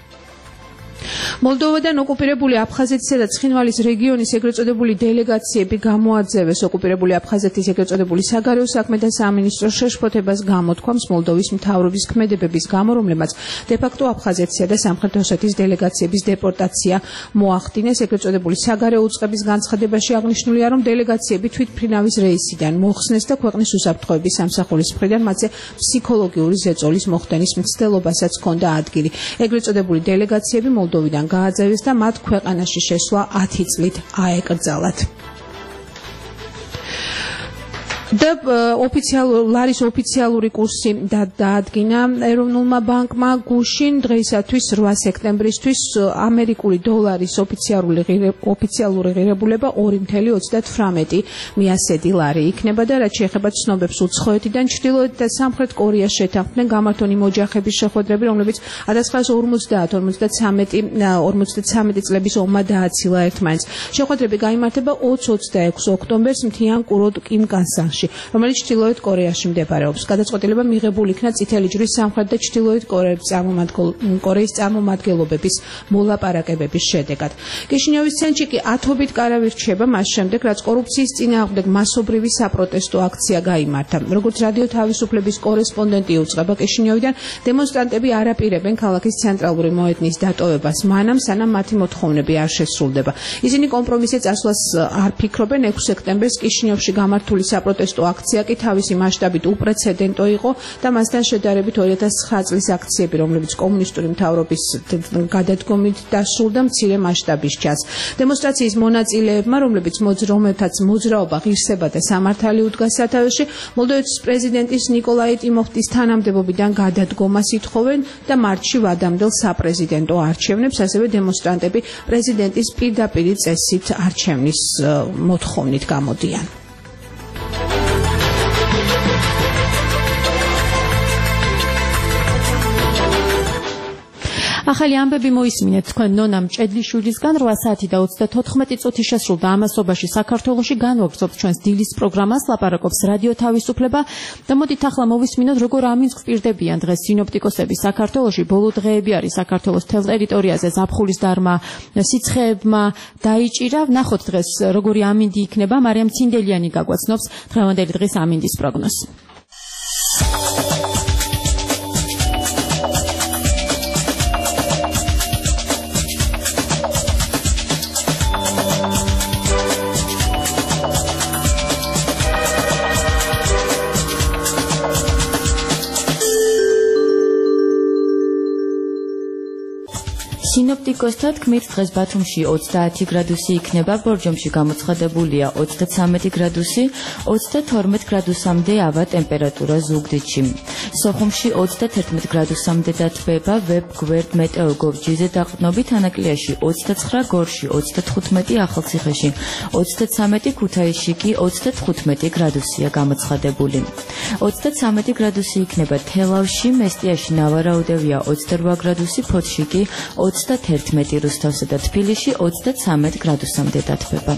მოლდოვადან ოკუპირებული აფხაზეთისა და ცხინვალის რეგიონის ეგრეთ წოდებული დელეგაციები გამოაძევეს. ოკუპირებული აფხაზეთის ეგრეთ წოდებული საგარეო საქმეთა სამინისტროს შეშფოთებას გამოთქვამს მოლდოვის მთავრობის ქმედებების გამო, რომლებმაც დე-ფაქტო აფხაზეთისა და სამხრეთ ოსეთის დელეგაციების დეპორტაცია მოახდინეს. ეგრეთ წოდებული საგარეო უწყების განცხადებაში აღნიშნულია, რომ დელეგაციები თვითმფრინავის რეისიდან მოხსნეს და ქვეყნის უსაფრთხოების სამსახურის მხრიდან მათზე ფსიქოლოგიური ზეწოლის მოხდენის მცდელობასაც ჰქონდა ადგილი. ეგრეთ წოდებული დელეგაციები მოლდოვიდან გააძევეს და მათ ქვეყანაში შესვლა ათი წლით აეკრძალათ. და ოფიციალური ლარის ოფიციალური კურსი დაადგინა ეროვნულმა ბანკმა გუშინ დღეისათვის რვა სექტემბრისთვის ამერიკული დოლარის ოფიციალური ოფიციალური ღირებულება ორი ათეული ოცდათვრამეტი მიასედი ლარი იქნება და რაც შეეხება ცნობებს უცხოეთიდან ჩრდილოეთ და სამხრეთ კორეას შეთანხმდნენ გამართონი მოჯახების შეხვედრები, რომლებიც ათას ცხრაასა ორმოცდაათ ორმოცდათრამეტი წლების ომმა დააცილა ერთმანეთს. შეხვედრები გაიმართება ოცი ოცდაექვსი ოქტომბერს მთიან კურორტ კიმგანსანში, რომელიც ჩრდილოეთ კორეაში მდებარეობს. გადაწყვეტილება მიღებული იქნა წითელი ჯვრის სამხრეთ და ჩრდილოეთ კორეის წარმომადგენლობების მოლაპარაკებების შედეგად. კიშინიოვის ცენტრში კი ათობით კარავი რჩება მას შემდეგ, რაც კორუფციის წინააღმდეგ მასობრივი საპროტესტო აქცია გაიმართა. როგორც რადიო თავისუფლების კორესპონდენტი უწყება, კიშინიოვიდან დემონსტრანტები არ აპირებენ ქალაქის ცენტრალური მოედნის დატოვებას მანამ, სანამ მათი მოთხოვნები არ შესრულდება. ისინი კომპრომისზე წასვლას არ ფიქრობენ. ექვსი სექტემბერს კიშინიოვში გამართული საპროტესტო აქცია კი თავისი მასშტაბით უპრეცედენტო იყო და მასთან შედარებით ორი ათას ცხრა წლის აქციები, რომლებიც კომუნისტური მთავრობის გადადგომით დასრულდა, მცირე მასშტაბის ჩანს. დემონსტრაციის მონაწილეებმა, რომლებიც რომელთაც მოძრაობა, ღირსება და სამართალი უდგას სათავეში, მოლდოვის პრეზიდენტის ნიკოლაი ტიმოხტის თანამდებობიდან გადადგომას ითხოვენ და მარტში ვადამდელ საპრეზიდენტო არჩევნებს, ასევე დემონსტრანტები პრეზიდენტის პირდაპირი წესით არჩევნის მოთხოვნით გამოდიან. ახალი ამბები მოისმინეთ თქვენ ნონა მჭედლიშვილისგან. რვა საათი და ოცდათოთხმეტი წუთი შესრულდა ამასობაში საქართველოში. განვაგრძობთ ჩვენს დილის პროგრამას, ლაპარაკობს რადიო თავისუფლება და მოდით ახლა მოვისმინოთ, როგორ ამინდს გვპირდებიან დღეს სინოპტიკოსები საქართველოში. ბოლო დღეები არის საქართველოს მთელ ტერიტორიაზე ზაფხულის დარმა სიცხეებმა დაიჭირა. ნახოთ დღეს როგორი ამინდი იქნება. მარიამ ცინდელიანი გაგვაცნობს დღევანდელი დღის ამინდის პროგნოზს. სინოპტიკოსთა თქმით, დღეს ბათუმში ოცდაათი გრადუსი იქნება, ბორჯომში გამოცხადებულია ოცდათვრამეტი გრადუსი, ოცდათორმეტ გრადუსამდე ავა ტემპერატურა ზუგდიდში. სოხუმში ოცდათერთმეტ გრადუსამდე დათბება, ვებ-გვერდ მეტეო გორჯიზე დაყრდნობით, ანაკლიაში ოცდაცხრა, გორში ოცდათხუთმეტი, ახალციხეში ოცდაცამეტი, ქუთაისში კი ოცდათხუთმეტი გრადუსია გამოცხადებული. ოცდაცამეტი გრადუსი იქნება თელავში, მესტიაში ნავარაუდევია ოცდარვა გრადუსი, ფოთში კი ოცდათერთმეტი, რუსთავსა და თბილისში ოცდაცამეტ გრადუსამდე დათბება.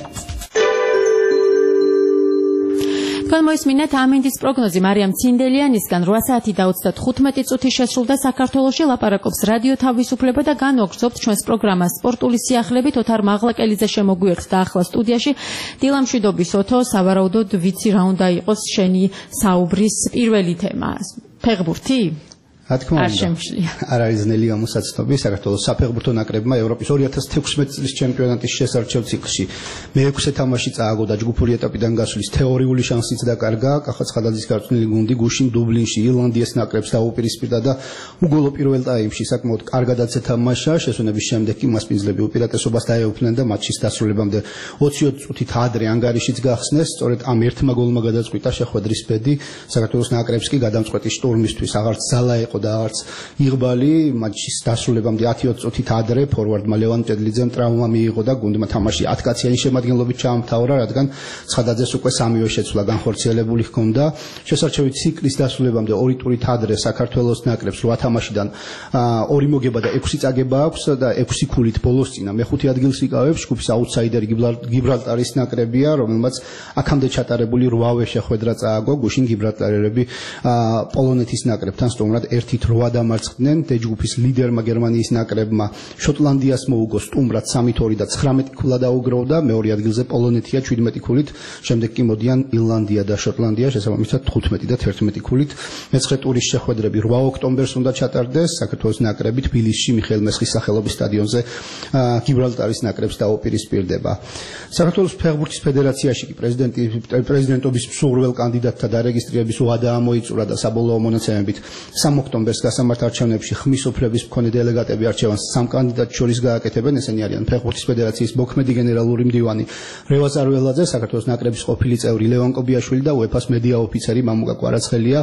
მოისმინეთ ამინდის პროგნოზი მარიამ ცინდელიანისგან რვა საათი და ოცდათხუთმეტი წუთი შესრულდა საქართველოში. ლაპარაკობს რადიო თავისუფლება და განვაგრძობთ ჩვენს პროგრამას სპორტული სიახლებით. ოთარ მაღლაკელიძე შემოგვიერთდა ახლა სტუდიაში. დილა მშვიდობის ოთო, სავარაუდოდ ვიცი რა უნდა იყოს შენი საუბრის პირველი თემა. ფეხბურთი? რა თქმა უნდა, არ არის ძნელი გამოსაცნობი. საქართველოს საფეხბურთო ნაკრებმა ევროპის ორი ათას თექვსმეტ წლის ჩემპიონატის შესარჩევ ციკლში მეექვსე თამაში წააგო და ჯგუფური ეტაპიდან გასვლის თეორიული შანსიც დაკარგა. კახაც ხადაძის გარწმუნებული გუნდი გუშინ დუბლინში ირლანდიის ნაკრებს დაუპირისპირდა და უგოლო პირველ ტაიმში საკმაოდ კარგადაც ეთამაშა. შესვენების შემდეგ კი მასპინძლები უპირატესობას დაეუფლნენ და მატჩის დასრულებამდე ოცი წუთით ადრე ანგარიშიც გახსნეს. სწორედ ამ ერთმა გოლმა გადაწყვიტა შეხვედრის ბედი. საქართველოს ნაკრებს კი გადამწყვეტი შტურმისთვის აღარც ძალა და არც იღბალი. მატჩის დასრულებამდე ათი წუთით ადრე ფორვარდმა ლევან ჭედლიძემ ტრავმა მიიღო და გუნდმა თამაში ათ კაციანი შემადგენლობით ჩაამთავრა, რადგან ცხადაძეს უკვე სამივე შეცვლა განხორციელებული ჰქონდა. შესარჩევი ციკლის დასრულებამდე ორი ტურით ადრე საქართველოს ნაკრებს რვა თამაშიდან ორი მოგება და ექვსი წაგება აქვს და ექვსი ქულით ბოლოს წინა მეხუთე ადგილს იკავებს. ჯგუფის აუთსაიდერი გიბრალტარის ნაკრებია, რომელმაც აქამდე ჩატარებული რვავე შეხვედრა წააგო. გუშინ გიბრალტარელები პოლონეთის ნაკრებთან სტუმრად ერთით რვა დამარცხდნენ. დ ჯგუფის ლიდერმა გერმანიის ნაკრებმა შოტლანდიას მოუგო სტუმრად სამით ორი და ცხრამეტი ქულა დაუგროვდა. მეორე ადგილზე პოლონეთია შვიდმეტი ქულით, შემდეგ კი მოდიან ირლანდია და შოტლანდია შესაბამისად თხუთმეტი და თერთმეტი ქულით. მეცხრე ტურის შეხვედრები რვა ოქტომბერს უნდა ჩატარდეს. საქართველოს ნაკრები თბილისში მიხეილ მესხის სახელობის სტადიონზე გიბრალტარის ნაკრებს დაუპირისპირდება. საქართველოს ფეხბურთის ფედერაციაში კი პრეზიდენტი პრეზიდენტობის მსურველ კანდიდატთა დარეგისტრირების ვადა ამოიწურა და საბოლოო მონაცემებით სამ ოქტომბერს გასამართ არჩევნებში ხმის უფლების მქონე დელეგატები არჩევანს სამ კანდიდატს შორის გააკეთებენ. ესენი არიან ფეხბურთის ფედერაციის მოქმედი გენერალური მდივანი რევაზ არველაძე, საქართველოს ნაკრების ყოფილი წევრი ლევან კობიაშვილი და უეფას მედია ოფიცერი მამუკა კვარაცხელია.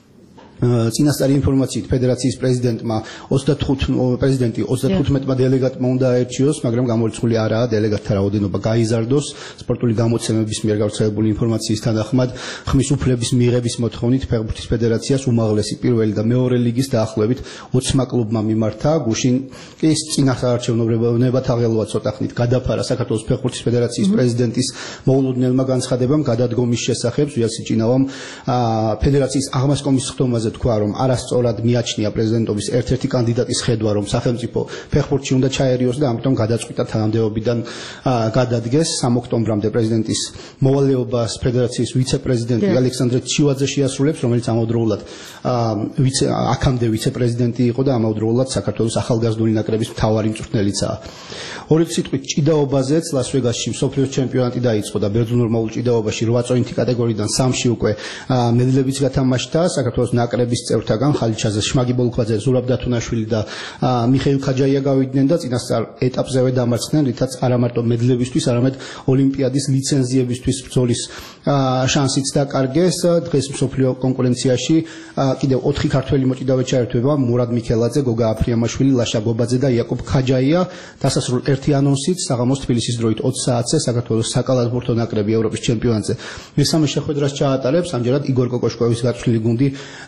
წინასწარი ინფორმაციით ფედერაციის პრეზიდენტმა ოცდათხუთი პრეზიდენტი ოცდათხუთმეტმა დელეგატმა უნდა აერჩიოს, მაგრამ გამორიცხული არაა დელეგატთა რაოდენობა გაიზარდოს. სპორტული გამოცემების მიერ გავრცელებული ინფორმაციის თანახმად ხმის უფლების მიღების მოთხოვნით ფეხბურთის ფედერაციას უმაღლესი პირველი და მეორე ლიგის დაახლოებით ოცმა კლუბმა მიმართა. გუშინ კი წინასაარჩევნო ნებათაღელვა ცოტა ხნით გადაფარა საქართველოს ფეხბურთის ფედერაციის პრეზიდენტის მოულოდნელმა განცხადებამ გადადგომის შესახებ. ზვიად სიჭინავამ ფედერაციის აღმასკომის ხდომაზე თქვა, რომ არასწორად მიაჩნია პრეზიდენტობის ერთ-ერთი კანდიდატის ხედვა, რომ სახელმწიფო ფეხბურთში უნდა ჩაერიოს და ამიტომ გადაწყვიტა თანამდებობიდან გადადგეს. სამ ოქტომბრამდე პრეზიდენტის მოვალეობას ფედერაციის ვიცე-პრეზიდენტი ალექსანდრე ჩივაძე შეასრულებს, რომელიც ამავდროულად ვიცე აქამდე ვიცე-პრეზიდენტი იყო და ამავდროულად საქართველოს ახალგაზრდული ნაკრების მთავარი მწვრთნელიცაა. ორი სიტყვით ჭიდაობაზეც ლას ვეგასში მსოფლიოს ჩემპიონატი დაიწყო და ბერძნულ ჭიდაობაში რვა წონითი კატეგორიიდან სამში უკვე მედლებიც გათამაშდა. საქართველოს ნაკრების წევრთაგან ხალიჩაზე, შმაგი ბოლქვაძე, ზურაბ დათუნაშვილი და მიხეილ ხაჯაია გავიდნენ და წინასწარ ეტაპზევე დამარცხდნენ, რითაც არა მარტო მედლებისთვის, არამედ ოლიმპიადის ლიცენზიებისთვის ბრძოლის შანსიც დაკარგეს. დღეს მსოფლიო კონკურენციაში კიდევ ოთხი ქართველი მოჭიდავე ჩაერთვება: მურად მიქელაძე, გოგა აფრიამაშვილი, ლაშა გობაძე და იაკობ ხაჯაია. დასასრულ ერთი ანონსით საღამოს თბილისის დროით ოც საათზე საქართველოს საკალათბურთო ნაკრები ევროპის ჩემპიონატზე მესამე შეხვედრას ჩაატარებს. ამჯერად იგორ კოკოშკოვის გაწვრთნილი გუნდი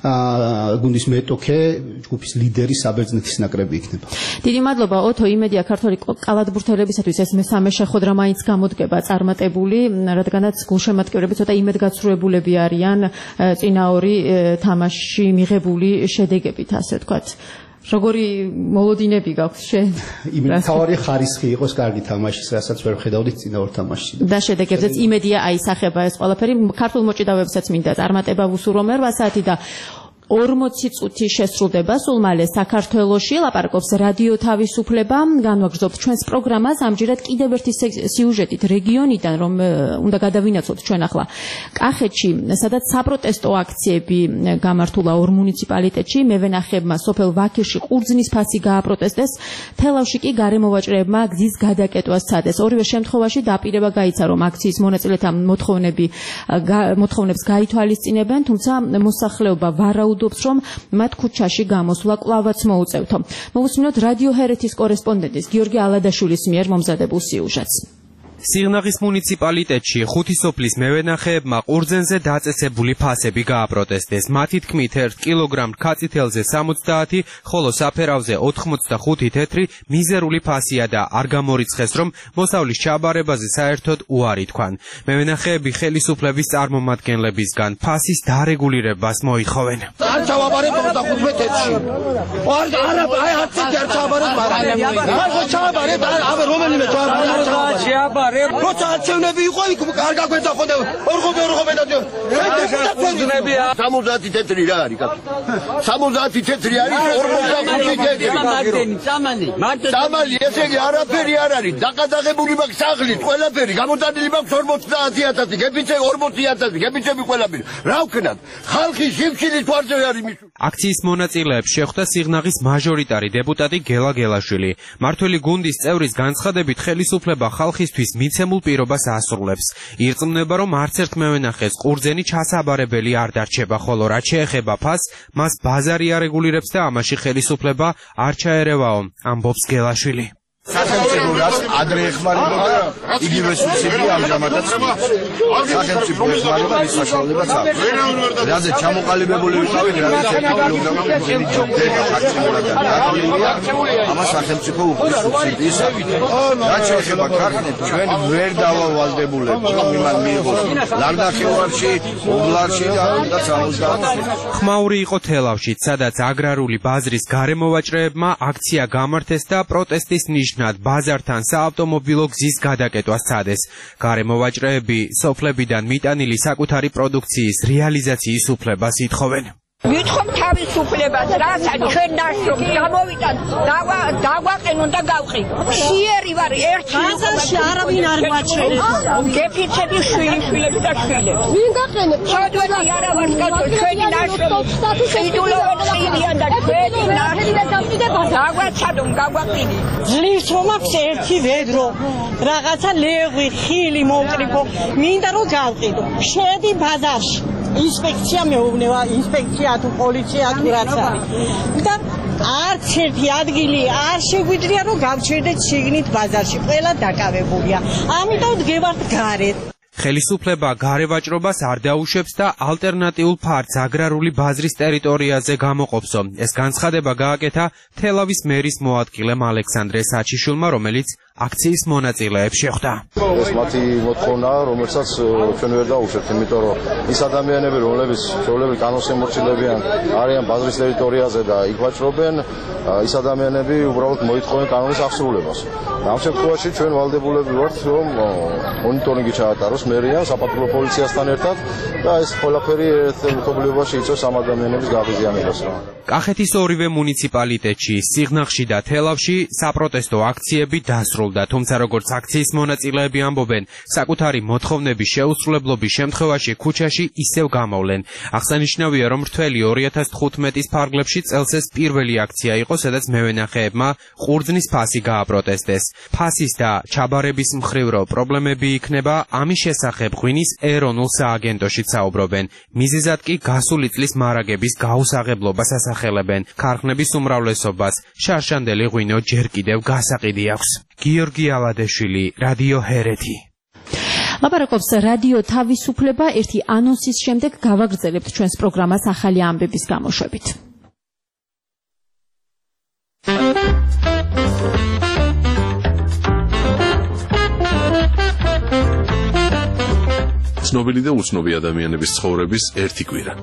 გუნდის მეტოქე ჯგუფის ლიდერი საბერძნეთის ნაკრები იქნება. დიდი მადლობა ოთო. იმედია ქართველი კალათბურთელებისათვის ეს მესამე შეხვედრა მაინც გამოდგება წარმატებული, რადგანაც გულშემატკივრები ცოტა იმედგაცრუებულები არიან წინა ორი თამაშში მიღებული შედეგებით, ასე ვთქვათ. როგორი მოლოდინები გაქვს შენ? იმთავარი ხარისხი იყოს კარგი თამაშის, რასაც ვერ ხედავდით წინა ორ თამაშში. და შედეგებზეც იმედია აისახება ეს ყველაფერი. ქართულ მოჭიდავეებსაც მინდა წარმატება ვუსურვო. მე რვა საათი და ორმოცი წუთი შესრულდება სულ მალე საქართველოში. ლაპარაკობს რადიო თავისუფლება. განვაგრძობთ ჩვენს პროგრამას. ამჯერად კიდევ ერთი სიუჟეტით რეგიონიდან, რომ უნდა გადავინაცვლოთ ჩვენ ახლა კახეთში, სადაც საპროტესტო აქციები გამართულა ორ მუნიციპალიტეტში. მევენახეებმა სოფელ ვაქირში ყურძნის ფასი გააპროტესტეს. თელავში კი გარემოვაჭრეებმა გზის გადაკეტვა სცადეს. ორივე შემთხვევაში დაპირება გაიცა, რომ აქციის მონაწილეთა მოთხოვნები მოთხოვნებს გაითვალისწინებენ, თუმცა მოსახლეობა ვარაუდობს, რომ მათ ქუჩაში გამოსვლა კვლავაც მოუწევთო. მოვუსმინოთ რადიო ჰერეთის კორესპონდენტის გიორგი ალადაშვილის მიერ მომზადებულ სიუჟეტს. სიღნაღის მუნიციპალიტეტში ხუთი სოფლის მევენახეებმა ყურძენზე დაწესებული ფასები გააპროტესტეს. მათი თქმით, ერთ კილოგრამ ქაწითელზე სამოცდაათი, ხოლო საფერავზე ოთხმოცდახუთი თეთრი მიზერული ფასია და არ გამორიცხეს, რომ მოსავლის ჩაბარებაზე საერთოდ უარი თქვან. მევენახეები ხელისუფლების წარმომადგენლებისგან ფასის დარეგულირებას მოითხოვენ. არ ჩავაბარებ ოცდახუთმეტ თეთრში. არა, აი არც არ ჩავაბარებ, მაგრამ არ ჩავაბარებ, აბა რომელიმე ჩავაბარებ. როცა არჩევნები იყო იქ არ გაგვეძახოდა ორღობე ორღობე და სამოცდაათი თეთრი რა არის სამოცდაათი თეთრი არის ორმოცდახუთი თეთრი სამალი სამალი ესე იგი არაფერი არ არის დაკადაღებული მაქვს სახლით ყველაფერი გამოტანილი მაქვს ორმოცდაათი ათასი გეფიცე ორმოცი ათასი გეფიცები ყველაფერი რა ვქნათ ხალხი შიფშილის თვარზე არის მის აქციის მონაწილეებს შეხვდა სიღნაღის მაჟორიტარი დეპუტატი გელა გელაშვილი. მართველი გუნდის წევრის განცხადებით ხელისუფლება ხალხისთვის მიცემულ პირობას ასრულებს. ირწმუნება, რომ არც ერთ მევენახეს ყურძენი ჩასაბარებელი არ დარჩება, ხოლო რაც შეეხება ფასს, მას ბაზარი არეგულირებს და ამაში ხელისუფლება არ ჩაერევაო, ამბობს გელაშვილი. სახელმწიფო რაც ადრე ეხმარებოდა იგივე სუბსიდია ამჟამადაც სახელმწიფო ეხმარება ის საშუალებაც აქვს რაზე ჩამოყალიბებული ვიყავით რაც ერთი კილოგრამი ყურძენი ჯობდება აქციურად და დაკოლილია ამას სახელმწიფო უყრის სუბსიდიის რაც შეეხება ქარხნებს ჩვენ ვერ დავავალდებულები რომ იმან მიიღოს ლარდახევარში ობლარში და უნდა სამოცდაათი ხმაური იყო თელავშიც სადაც აგრარული ბაზრის გარემოვაჭრეებმა აქცია გამართეს და პროტესტის ნიშნად ბაზართან საავტომობილო გზის გადაკეტვა სცადეს. გარემოვაჭრეები სოფლებიდან მიტანილი საკუთარი პროდუქციის რეალიზაციის უფლებას ითხოვენ. Ვითხოვ თავისუფლებას, რასაც ჩვენ ნაშრომს გამოვიტანთ, დავაყენონ და გავყიდო. სიერი ვარ ერთი ბაზარში არავინ არ გვაჩვენებს. გეფიცები შვილიშვილები და შვილები. ვინ გაყენებს? ჩადვეთი არა ვარ კაცო, ჩვენი ნაშრომი. ყიდულობენ ყიდიან და ჩვენი ნაშრომი. დავაჩადომ, გავაყიდე. ძლივს რომ აქვს ერთი ვედრო, რაღაცა ლეღვი, ხილი მოვყრიფო, მინდა რომ გავყიდო. შედი ბაზარში. ინსპექცია მეუბნება, ინსპექცია თუ პოლიცია თუ რაც არის. და არც ერთი ადგილი არ შეგვიძლია რომ გავჩერდეთ შიგნით ბაზარში. ყველა დაკავებულია. ამიტომ დგევართ გარეთ. ხელისუფლება გარევაჭრობას არ დაუშვებს და ალტერნატიულ ფართს აგრარული ბაზრის ტერიტორიაზე გამოყოფსო. ეს განცხადება გააკეთა თელავის მერის მოადგილემ ალექსანდრე საჩიშვილმა, რომელიც აქციის მონაწილეებს შეხვდა. ეს მათი მოთხოვნაა, რომელსაც ჩვენ ვერ დაუშვებთ, იმიტომ რომ ის ადამიანები, რომლებიც ჩვეულებრივ კანონშემორჩილებიან, არიან ბაზრის ტერიტორიაზე და იქ ვაჭრობენ, ის ადამიანები უბრალოდ მოითხოვენ კანონის აღსრულებას. ამ შემთხვევაში ჩვენ ვალდებულები ვართ, რომ მონიტორინგი ჩაატაროს მერია საპატრულო პოლიციასთან ერთად და ეს ყველაფერი ერთ მეთვალყურებაში იწვევს ამ ადამიანების გაღიზიანებას. კახეთის ორივე მუნიციპალიტეტში, სიღნაღში და თელავში საპროტესტო აქციები დასრულდა, თუმცა როგორც აქციის მონაწილეები ამბობენ, საკუთარი მოთხოვნების შეუსრულებლობის შემთხვევაში ქუჩაში ისევ გამოვლენ. აღსანიშნავია, რომ მრთველი ორი ათას თხუთმეტის ფარგლებში წელს ეს პირველი აქცია იყო, სადაც მევენახეებმა ყურძნის ფასი გააპროტესტეს. ფასის და ჩაბარების მხრივ რო პრობლემები იქნება, ამის შესახებ ღვინის ეროვნულ სააგენტოში საუბრობენ. მიზეზად კი გასული წლის მარაგების გაუსაღებლობას ასახელებენ. ქარხნების უმრავლესობას შარშანდელი ღვინო ჯერ კიდევ გასაყიდი აქვს. გიორგი ალადეშვილი, რადიო ჰერეთი. ლაპარაკობს რადიო თავისუფლება. ერთი ანონსის შემდეგ გავაგრძელებთ ჩვენს პროგრამას ახალი ამბების გამოშვებით. ცნობილი და უცნობი ადამიანების ცხოვრების ერთი კვირა.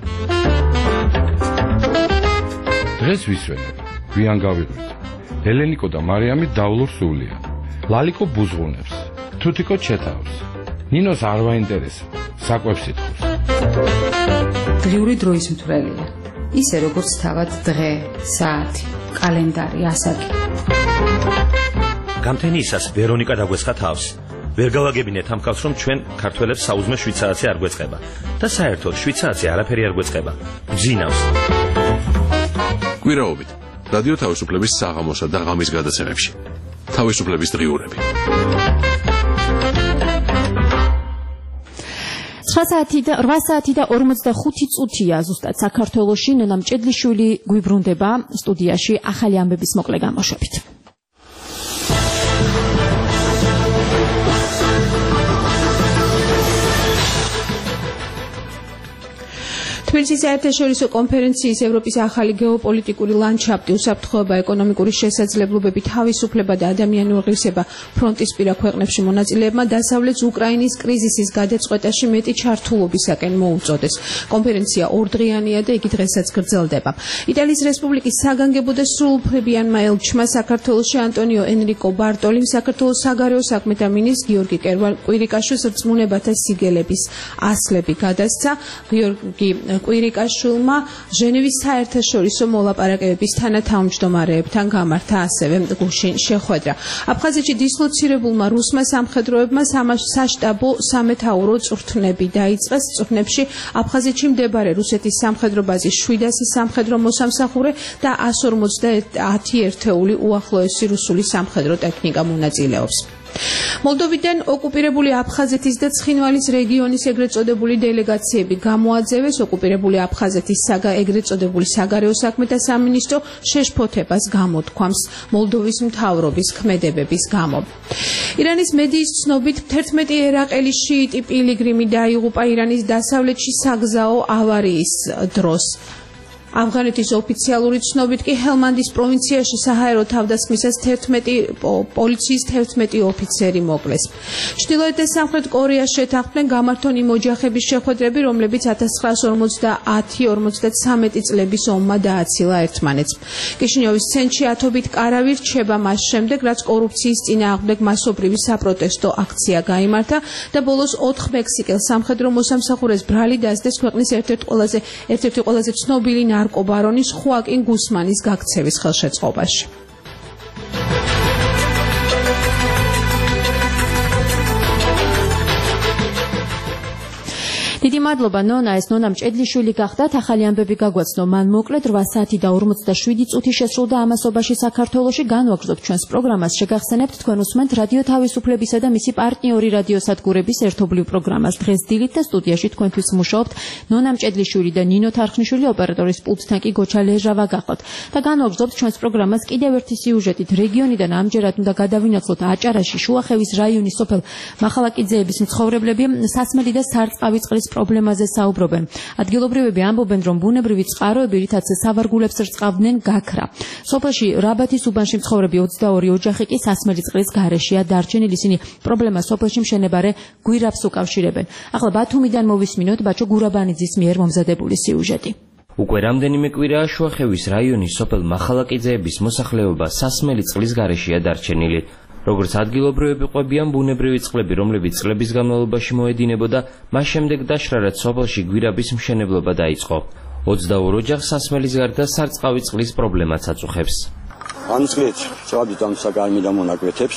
დღეს ვისვენებ, გვიან გავიღვით. ელენიკო და მარიამი დავლურ სულია. ლალიკო ბუზღუნებს, თუთიკო ჩეთავს. ნინოს არ ვაინტერესებს, საკვებს ითხოვს. დღიური დროის მთვრელია. ისე როგორც თავად დღე, საათი, კალენდარი, ასაკი. გამთენიისას ვერონიკა დაგვესხა თავს. ვერ გავაგებინეთ ამ კაცს, რომ ჩვენ ქართველებს საუზმე შვიდ საათი არ გვეწყება და საერთოდ შვიდ საათი არაფერი არ გვეწყება. გძინავს. კვირაობით რადიო თავისუფლების საღამოსა და ღამის გადაცემებში. თავისუფლების დღიურები. ცხრა საათი და რვა საათი და ორმოცდახუთი წუთია ზუსტად საქართველოში. ნონა მჭედლიშვილი გვიბრუნდება სტუდიაში ახალი ამბების მოკლე გამოშვებით. თბილისის საერთაშორისო კონფერენციის ევროპის ახალი გეოპოლიტიკური ლანდშაფტი, უსაფრთხოება, ეკონომიკური შესაძლებლობები, თავისუფლება და ადამიანური ღირსება ფრონტისპირა ქვეყნებში მონაწილეებმა დასავლეთ უკრაინის კრიზისის გადაწყვეტაში მეტი ჩართულობისაკენ მოუწოდეს. კონფერენცია ორდღიანია და იგი დღესაც გრძელდება. იტალიის რესპუბლიკის საგანგებო და სრულუფლებიანმა ელჩმა საქართველოში ანტონიო ენრიკო ბარტოლიმ საქართველოს საგარეო საქმეთა მინისტრ გიორგი კვირიკაშვილს რწმუნებათა სიგელების ასლები გადასცა. გიორგი კვირიკაშვილმა ჟენევის საერთაშორისო მოლაპარაკებების თანათავმჯდომარეებთან გამართა ასევე გუშინ შეხვედრა. აფხაზეთში დისლოცირებულმა რუსმა სამხედროებმა საშტაბო სამეთაურო წვრთნები დაიწყეს. წვრთნებში აფხაზეთში მდებარე რუსეთის სამხედრო ბაზის შვიდასი სამხედრო მოსამსახურე და εκατს ორმოცდაათი ერთეული უახლოესი რუსული სამხედრო ტექნიკა მონაწილეობს. მოლდოვიდან ოკუპირებული აფხაზეთის და ცხინვალის რეგიონის ეგრეთ წოდებული დელეგაციები გამოაძევეს. ოკუპირებული აფხაზეთის საგა ეგრეთ წოდებული საგარეო საქმეთა სამინისტრო შეშფოთებას გამოთქვამს მოლდოვის მთავრობის ქმედებების გამო. ირანის მედიის ცნობით თერთმეტი ერაყელი შიიტი პილიგრიმი დაიღუპა ირანის დასავლეთში საგზაო ავარიის დროს. ავღანეთის ოფიციალური ცნობით კი ჰელმანდის პროვინციაში საჰაერო თავდასხმისას თერთმეტი პოლიციის თერთმეტი ოფიცერი მოკლეს. ჩრდილოეთ და სამხრეთ კორეას შეთანხმდნენ გამართონი ოჯახების შეხვედრები, რომლებიც ათას ცხრაას ორმოცდაათი ორმოცდათვრამეტი წლების ომმა დააცილა ერთმანეთს. კიშინიოვის ცენტრში ათობით კარავი რჩება მას შემდეგ, რაც კორუფციის წინააღმდეგ მასობრივი საპროტესტო აქცია გაიმართა და ბოლოს ოთხ მექსიკელ სამხედრო მოსამსახურეს ბრალი დასდეს ქვეყნის ერთ-ერთი ყველაზე ერთ-ერთი ყველაზე ცნობილი ნარკობარონის ხუაკინ გუსმანის გაქცევის ხელშეწყობაში. დიდი მადლობა ნონა, ეს ნონა მჭედლიშვილი გახდათ. ახალი ამბები გაგვაცნო მან მოკლედ რვა საათი და ორმოცდაშვიდი წუთი შესრულდა ამასობაში საქართველოში. განვაგრძობთ ჩვენს პროგრამას, შეგახსენებთ თქვენ უსმენთ რადიო თავისუფლებისა და მისი პარტნიორი რადიოსადგურების ერთობლივ პროგრამას. დღეს დილით და სტუდიაში თქვენთვის მუშაობთ ნონა მჭედლიშვილი და ნინო თარხნიშვილი, ოპერატორის პულტთან კი გოჩა ლეჟავა გახოთ. და განვაგრძობთ ჩვენს პროგრამას კიდევ ერთი სიუჟეტით. რეგიონიდან ამჯერად უნდა გადავინაცვლოთ აჭარაში შუახევის რაიონის სოფელ მახალაკიძეების მცხოვრებლები სასმელი და სარწყავი წყლის პრობლემაზე საუბრობენ. ადგილობრივები ამბობენ, რომ ბუნებრივი წყაროები, რითაც სავარგულებს რწყავდნენ, გაქრა. სოფელში რაბათის უბანში მცხოვრები ოცდაორი ოჯახი კი სასმელი წყლის გარეშეა დარჩენილი. ისინი პრობლემას სოფელში მშენებარე გვირაბს უკავშირებენ. ახლა ბათუმიდან მოვისმინოთ ბაჭო გურაბანიძის მიერ მომზადებული სიუჟეტი. უკვე რამდენიმე კვირაა შუახევის რაიონის სოფელ მახალაკიძეების მოსახლეობა სასმელი წყლის გარეშეა დარჩენილი. როგორც ადგილობრივები ყვებიან, ბუნებრივი წყლები, რომლებიც წლების განმავლობაში მოედინებოდა, მას შემდეგ დაშრა, რაც სოფელში გვირაბის მშენებლობა დაიწყო. ოცდაორ ოჯახს სასმელის გარდა სარწყავი წყლის პრობლემაც აწუხებს. ამ წყლით წავდით ამ საგარმი და მონაკვეთებს.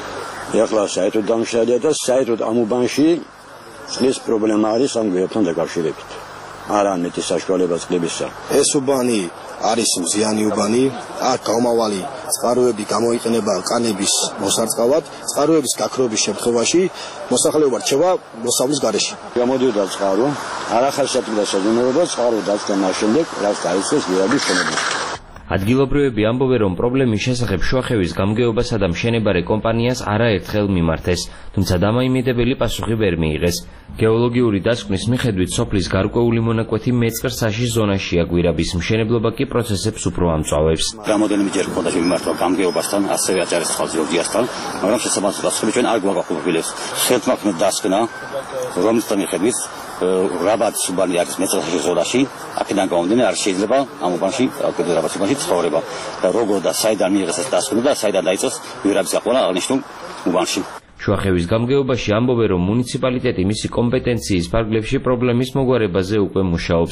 ეხლა საერთოდ დამშრალია და საერთოდ ამ უბანში წყლის პრობლემა არის ამ გვერდთან დაკავშირებით. არა მეტი საშუალება წყლებისა. ეს უბანი არის მზიანი უბანი, აქ გამავალი წყაროები გამოიყენება კანების მოსარწყავად, წყაროების გაქრობის შემთხვევაში მოსახლეობა რჩება მოსავლის გარეშე. გამოდიოდა წყარო, არ ახალშეწყვეტა საზოგადოება, წყარო დაცვა მას შემდეგ, რაც დაიწყეს გვირაბის შენობა. ადგილობრივები ამბობენ, რომ პრობლემის შესახებ შუახევის გამგეობასა და მშენებარე კომპანიას არაერთხელ მიმართეს, თუმცა დამაიმედებელი პასუხი ვერ მიიღეს. გეოლოგიური დასკვნის მიხედვით სოფლის გარკვეული მონაკვეთი მეწყერსაშის ზონაშია, გვირაბის მშენებლობა კი პროცესებს უფრო ამწვავებს. რამოდენიმეჯერ ჰქონდა მიმართვა გამგეობასთან, ასევე აჭარის ხალხის ორგიასთან, მაგრამ შესაბამისად დასკვნა ჩვენ არ გვაყოფილებს. ხელთმოქმედ დასკვნა, რომლის მიხედვით რაბათის უბანი არის მეწყერსაშის ზონაში, აქედან გამომდინარე არ შეიძლება ამ უბანში, აქედან რაბათის უბანში ცხოვრება. და როგორ და საიდან მიიღეს ეს დასკვნა და საიდან დაიწყეს გვირაბის გაყოლა აღნიშნულ უბანში. შუახევის გამგეობაში ამბობენ, რომ მუნიციპალიტეტი მისი კომპეტენციის ფარგლებში პრობლემის მოგვარებაზე უკვე მუშაობს.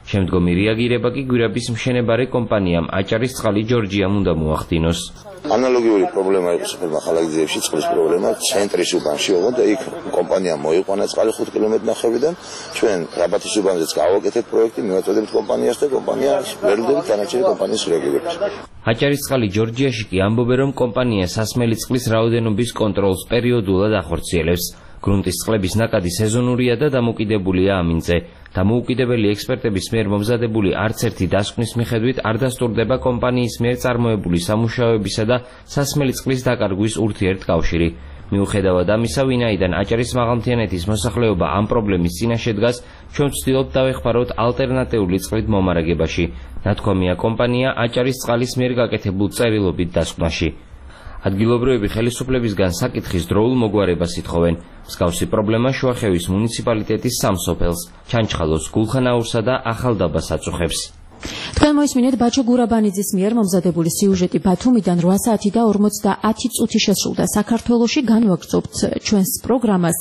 შემდგომი რეაგირება კი გვირაბის მშენებარე კომპანიამ აჭარის წყალი ჯორჯიამ უნდა მოახდინოს. ანალოგიური პრობლემა იყო სოფელ მახალაგიძეებში წყლის პრობლემა ცენტრის უბანში ოღონდ და იქ კომპანიამ მოიყვანა წყალი ხუთ კილომეტრ ნახევრიდან ჩვენ რაბათის უბანზეც გავაკეთეთ პროექტი მივაწოდეთ კომპანიას და კომპანიას ვერდებით დანარჩენი კომპანიის რეაგირებას. აჭარის წყალი ჯორჯიაში კი ამბობენ რომ კომპანია სასმელი წყლის რაოდენობის კონტროლს პერიოდულად ახორციელებს. გრუნტის წყლების ნაკადი სეზონურია და დამოკიდებულია ამინზე. დამოუკიდებელი ექსპერტების მიერ მომზადებული არც ერთი დასკვნის მიხედვით არ დასტურდება კომპანიის მიერ წარმოებული სამუშაოებისა და სასმელი წყლის დაკარგვის ურთიერთკავშირი. მიუხედავად ამისა, ვინაიდან აჭარის მაღალმთიანეთის მოსახლეობა ამ პრობლემის წინაშე დგას, ჩვენ ვცდილობთ დავეხმაროთ ალტერნატიული წყლით მომარაგებაში. ნათქვამია კომპანია აჭარის წყალის მიერ გაკეთებულ წერილობით დასკვნაში. ადგილობრივები ხელისუფლებისგან საკითხის დროულ მოგვარებას ითხოვენ. მსგავსი პრობლემა შუახევის მუნიციპალიტეტის სამ სოფელს, ჩანჩხალოს, გულხანაურსა და ახალდაბას აწუხებს. თქვენ მოისმინეთ ბაჩო გურაბანიძის მიერ მომზადებული სიუჟეტი ბათუმიდან რვა საათი და ორმოცდაათი წუთი შესრულდა საქართველოში. განვაგრძობთ ჩვენს პროგრამას.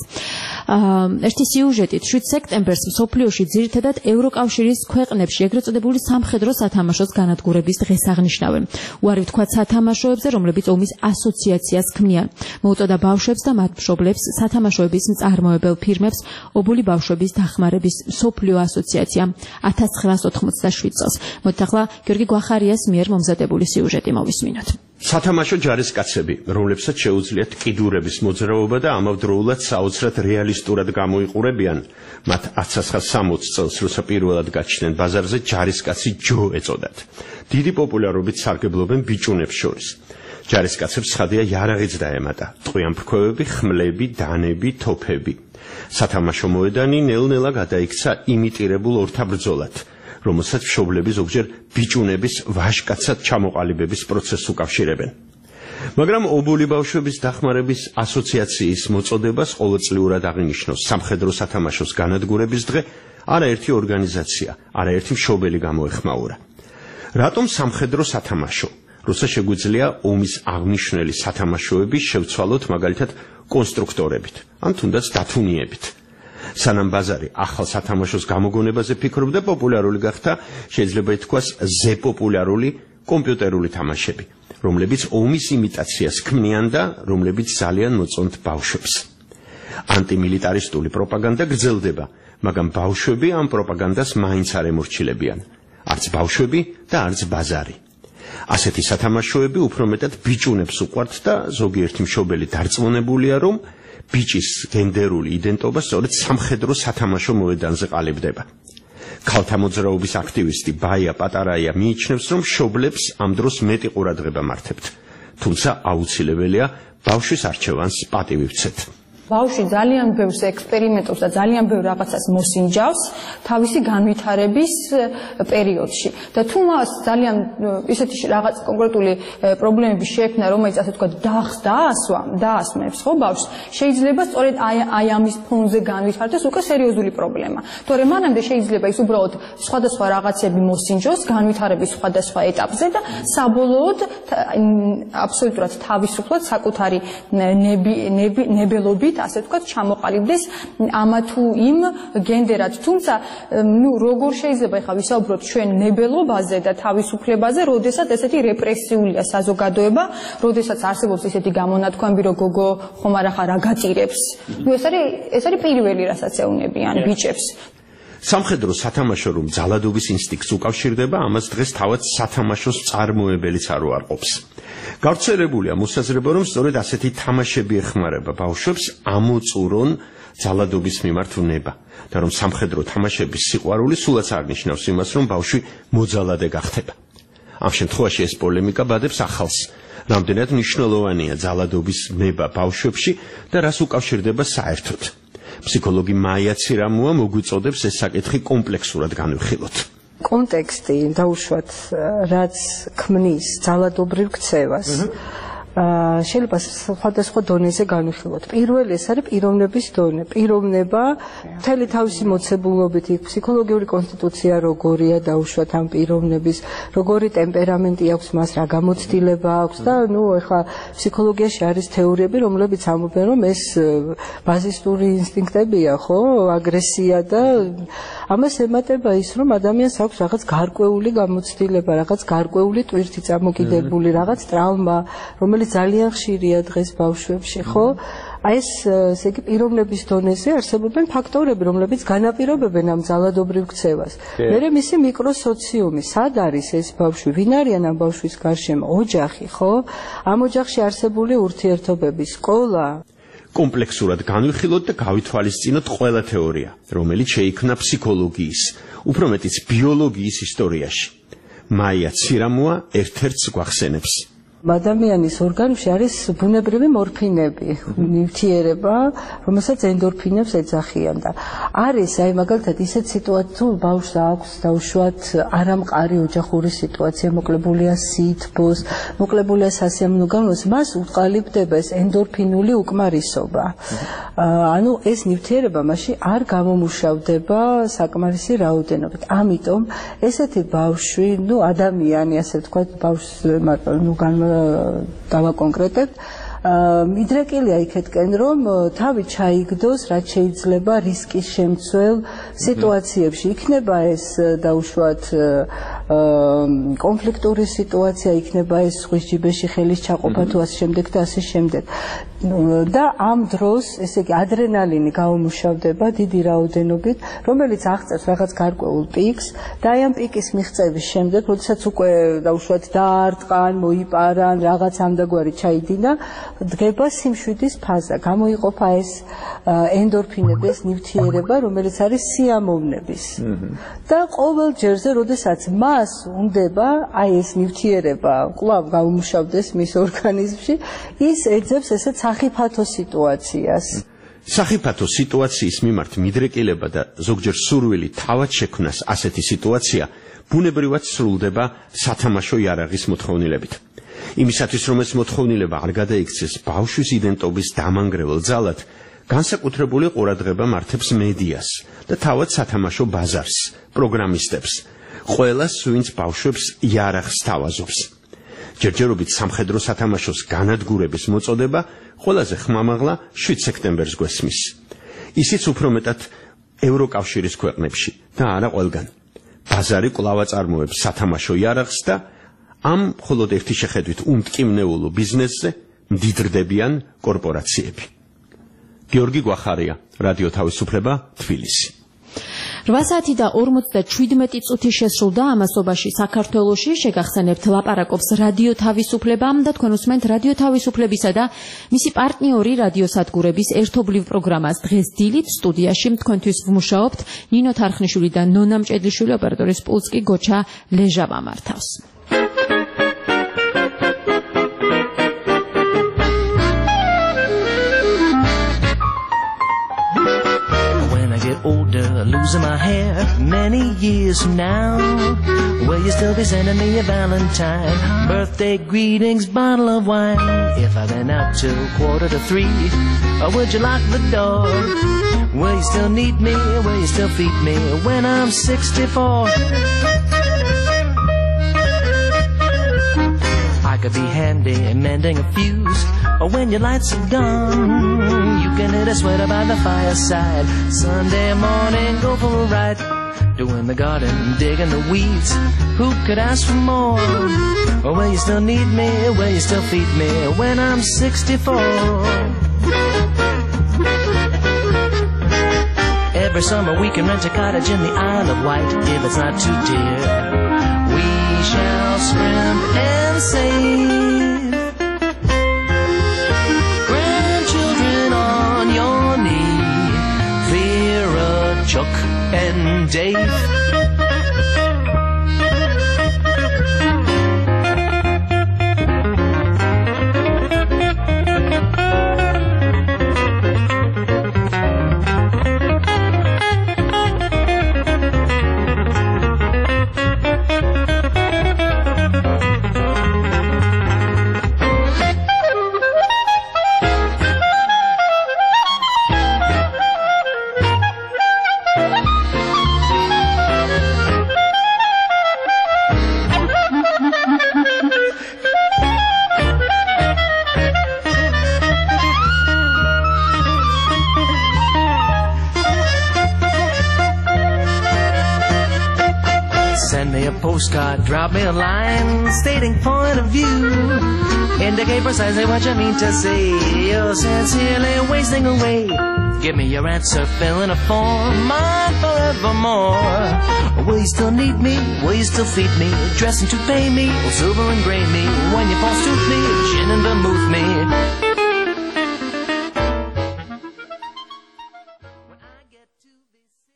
ერთი სიუჟეტით შვიდ სექტემბერს მსოფლიოში ძირითადად ევროკავშირის ქვეყნებში ეგრეთ წოდებული სამხედრო სათამაშოს განადგურების დღეს აღნიშნავენ. უარი ვთქვათ სათამაშოებზე, რომლებიც ომის ასოციაციას ქმნიან. მოუწოდა ბავშვებს და მათ მშობლებს სათამაშოების მწარმოებელ ფირმებს ობოლი ბავშვების დახმარების მსოფლიო ასოციაციამ ათას ცხრაასი ოთხმოცდაშვიდ წელს. მოდით ახლა გიორგი გვახარიას მიერ მომზადებული სიუჟეტი მოვისმინოთ. სათამაშო ჯარისკაცები, რომლებსაც შეუძლიათ კიდურების მოძრაობა და ამავდროულად საოცრად რეალისტურად გამოიყურებიან, მათ ათას ცხრაასი სამოცდაათი წელს როცა პირველად გაჩნდნენ ბაზარზე ჯარისკაცი ჯო ეწოდათ. დიდი პოპულარობით სარგებლობენ ბიჭუნებს შორის. ჯარისკაცებს ცხადია იარაღიც დაემატა, ტყვიამფრქვევები, ხმლები, დანები, თოფები. სათამაშო მოედანი ნელ-ნელა გადაიქცა იმიტირებულ ორთაბრძოლად, რომელსაც მშობლები ზოგჯერ ბიჭუნების ვაჟკაცად ჩამოყალიბების პროცესს უკავშირებენ. მაგრამ ობოლი ბავშვების დახმარების ასოციაციის მოწოდებას ყოველწლიურად აღინიშნოს სამხედრო სათამაშოს განადგურების დღე არაერთი ორგანიზაცია, არაერთი მშობელი გამოეხმაურა. რატომ სამხედრო სათამაშო? როცა შეგვიძლია ომის აღნიშნული სათამაშოები შევცვალოთ მაგალითად კონსტრუქტორებით, ან თუნდაც დათუნიებით. სანამ ბაზარი ახალ სათამაშოს გამოგონებაზე ფიქრობდა, პოპულარული გახდა, შეიძლება ითქვას, ზეპოპულარული კომპიუტერული თამაშები, რომლებიც ომის იმიტაციას ქმნიან და რომლებიც ძალიან მოწონთ ბავშვებს. ანტიმილიტარისტული პროპაგანდა გრძელდება, მაგრამ ბავშვები ამ პროპაგანდას მაინც არ ემორჩილებიან. არც ბავშვები და არც ბაზარი. ასეთი სათამაშოები უფრო მეტად ბიჭუნებს უყვართ და ზოგიერთი მშობელი დარწმუნებულია, რომ ბიჭის გენდერული იდენტობა სწორედ სამხედრო სათამაშო მოედანზე ყალიბდება. ქალთა მოძრაობის აქტივისტი ბაია პატარაია მიიჩნევს, რომ მშობლებს ამ დროს მეტი ყურადღება მართავთ, თუმცა აუცილებელია ბავშვის არჩევანს პატივი ვცეთ. ბავშვი ძალიან ბევრს ექსპერიმენტობს და ძალიან ბევრ რაღაცას მოსინჯავს თავისი განვითარების პერიოდში. და თუ მას ძალიან ისეთი რაღაც კონკრეტული პრობლემები შეექმნა, რომელიც ასე ვთქვათ, დახს დაასვა, დაასმევს ხო ბავშვს, შეიძლება სწორედ აი აი ამის ფონზე განვითარდეს უკვე სერიოზული პრობლემა. თორემ მანამდე შეიძლება ის უბრალოდ სხვადასხვა რაღაცები მოსინჯოს განვითარების სხვადასხვა ეტაპზე და საბოლოოდ აბსოლუტურად თავისუფლად საკუთარი ნები ნებელობით ასე ვთქვათ, ჩამოყალიბდეს ამა თუ იმ გენდერად. თუმცა, ნუ როგორ შეიძლება ახლა ვისაუბროთ ჩვენ ნებელობაზე და თავისუფლებაზე, როდესაც ესეთი რეპრესიულია საზოგადოება, როდესაც არსებობს ესეთი გამონათქვამები, რომ გოგო ხომ არა ხარ აგაწირებს. ნუ ეს არის ეს არის პირველი, რასაც ეუბნებიან ბიჭებს. სამხედრო სათამაშო რომ ძალადობის ინსტინქტს უკავშირდება, ამას დღეს თავად სათამაშოს წარმოებელიც არ უარყოფს. გავრცელებულია მოსაზრება, რომ სწორედ ასეთი თამაშები ეხმარება ბავშვებს ამოწურონ ძალადობის მიმართ ვნება და რომ სამხედრო თამაშების სიყვარული სულაც არ ნიშნავს იმას, რომ ბავშვი მოძალადე გახდება. ამ შემთხვევაში ეს პოლემიკა ბადებს ახალს, რამდენად მნიშვნელოვანია ძალადობის ნება ბავშვებში და რას უკავშირდება საერთოდ. ფსიქოლოგი მაია ცირამუა მოგვიწოდებს ეს საკითხი კომპლექსურად განვიხილოთ. კონტექსტი დაუშვათ რაც ქმნის ძალადობრივ ქცევას. შეიძლება სხვადასხვა დონეზე განვიხილოთ. პირველი ეს არის პიროვნების დონე. პიროვნება მთელი თავისი მოცებულობით იქ ფსიქოლოგიური კონსტიტუცია როგორია დაუშვათ ამ პიროვნების, როგორი ტემპერამენტი აქვს მას, რა გამოცდილება აქვს და ნუ ეხლა ფსიქოლოგიაში არის თეორიები, რომლებიც ამბობენ, რომ ეს ბაზისტური ინსტინქტებია, ხო, აგრესია და ამას ემატება ის, რომ ადამიანს აქვს რაღაც გარკვეული გამოცდილება, რაღაც გარკვეული ტვირთი წამოკიდებული, რაღაც ტრავმა, რომელიც ძალიან ხშირია დღეს ბავშვებში, ხო? აი ეს ესე იგი პიროვნების დონეზე არსებობენ ფაქტორები, რომლებიც განაპირობებენ ამ ძალადობრივ ქცევას. მერე მისი მიკროსოციუმი, სად არის ეს ბავშვი, ვინ არიან ამ ბავშვის გარშემო, ოჯახი, ხო? ამ ოჯახში არსებული ურთიერთობები, სკოლა. კომპლექსურად განვიხილოთ და გავითვალისწინოთ ყველა თეორია, რომელიც შეიქმნა ფსიქოლოგიის, უფრო მეტიც ბიოლოგიის ისტორიაში. მაია ცირამოა ერთ-ერთს გვახსენებს. ადამიანის ორგანიზმში არის ბუნებრივი მორფინები, ნივთიერება, რომელსაც ენდორფინებს ეძახიან და არის აი მაგალითად ისეთ სიტუაცია, თუ ბავშვს აქვს დაუშვათ არამყარი ოჯახური სიტუაცია, მოკლებულია სითბოს, მოკლებულია სასიამოვნო განმავლობას, მას უყალიბდება ეს ენდორფინული უკმარისობა. ანუ ეს ნივთიერება მასში არ გამომუშავდება საკმარისი რაოდენობით. ამიტომ ესეთი ბავშვი, ნუ ადამიანი, ასე ვთქვათ, ბავშვს ნუ დავაკონკრეტებთ, მიდრეკილია იქეთკენ, რომ თავი ჩაიგდოს, რაც შეიძლება რისკის შემცველ სიტუაციებში. იქნება ეს დაუშვათ კონფლიქტური სიტუაცია, იქნება ეს ზღვის ჯიბეში ხელის ჩაყოფა თუ ასე შემდეგ და ასე შემდეგ. და ამ დროს, ესე იგი, ადრენალინი გაუმუშავდება დიდი რაოდენობით, რომელიც აღწევს რაღაც გარკვეულ პიკს და აი ამ პიკის მიღწევის შემდეგ, როდესაც უკვე დაუშვათ დაარტყან, მოიპარან, რაღაც ამდაგვარი ჩაიდინა, დგება სიმშვიდის ფაზა, გამოიყოფა ეს ენდორფინები, ეს ნივთიერება, რომელიც არის სიამოვნების. და ყოველ ჯერზე, როდესაც მას უნდება აი ეს ნივთიერება კვლავ გაუმუშავდეს მის ორგანიზმში, ის ეძებს ესეც სახიფათო სიტუაციას. სახიფათო სიტუაციის მიმართ მიდრეკილება და ზოგჯერ სურვილი თავად შექმნას ასეთი სიტუაცია ბუნებრივად სრულდება სათამაშო იარაღის მოთხოვნილებით. იმისათვის, რომ ეს მოთხოვნილება არ გადაიქცეს ბავშვის იდენტობის დამანგრევლ ძალად, განსაკუთრებული ყურადღება მართებს მედიას და თავად სათამაშო ბაზარს, პროგრამისტებს, ყველას, ვინც ბავშვებს იარაღს თავაზობს. ჯერჯერობით სამხედრო სათამაშოს განადგურების მოწოდება ყველაზე ხმამაღლა შვიდ სექტემბერს გვესმის. ისიც უფრო მეტად ევროკავშირის ქვეყნებში და არა ყველგან. ბაზარი კვლავ აწარმოებს სათამაშო იარაღს და ამ მხოლოდ ერთი შეხედვით უმტკივნეულო ბიზნესზე მდიდრდებიან კორპორაციები. გიორგი გვახარია, რადიო თავისუფლება, თბილისი. რვა საათი და ორმოცდაშვიდმეტი წუთი შესრულდა ამასობაში საქართველოში. შეგახსენებთ, ლაპარაკობს რადიო თავისუფლება და თქვენ უსმენთ რადიო თავისუფლებისა და მისი პარტნიორი რადიოსადგურების ერთობლივ პროგრამას. დღეს დილით სტუდიაში თქვენთვის ვმუშაობთ ნინო თარხნიშვილი და ნონა მჭედლიშვილი, ოპერატორის პულს კი გოჩა ლეჟავა მართავს. Older, losing my hair many years from now. Will you still be sending me a Valentine, birthday greetings, bottle of wine? If I've been out till quarter to three, or would you lock the door? Will you still need me? Will you still feed me when I'm sixty-four? I could be handy in mending a fuse, or when your lights are gone, you can hit a sweater by the fireside. Sunday morning, go for a ride, doing the garden, digging the weeds. Who could ask for more? Or will you still need me? Will you still feed me when I'm sixty-four? Every summer we can rent a cottage in the Isle of Wight, if it's not too dear. We shall scrimp and save. Grandchildren on your knee, Vera, Chuck and Dave. me a postcard, drop me a line stating point of view. Indicate precisely what you mean to say. You're sincerely wasting away. Give me your answer, fill in a form, mine forevermore. Will you still need me? Will you still feed me? Dress and to pay me, or silver and gray me? When you false tooth me, gin and vermouth me.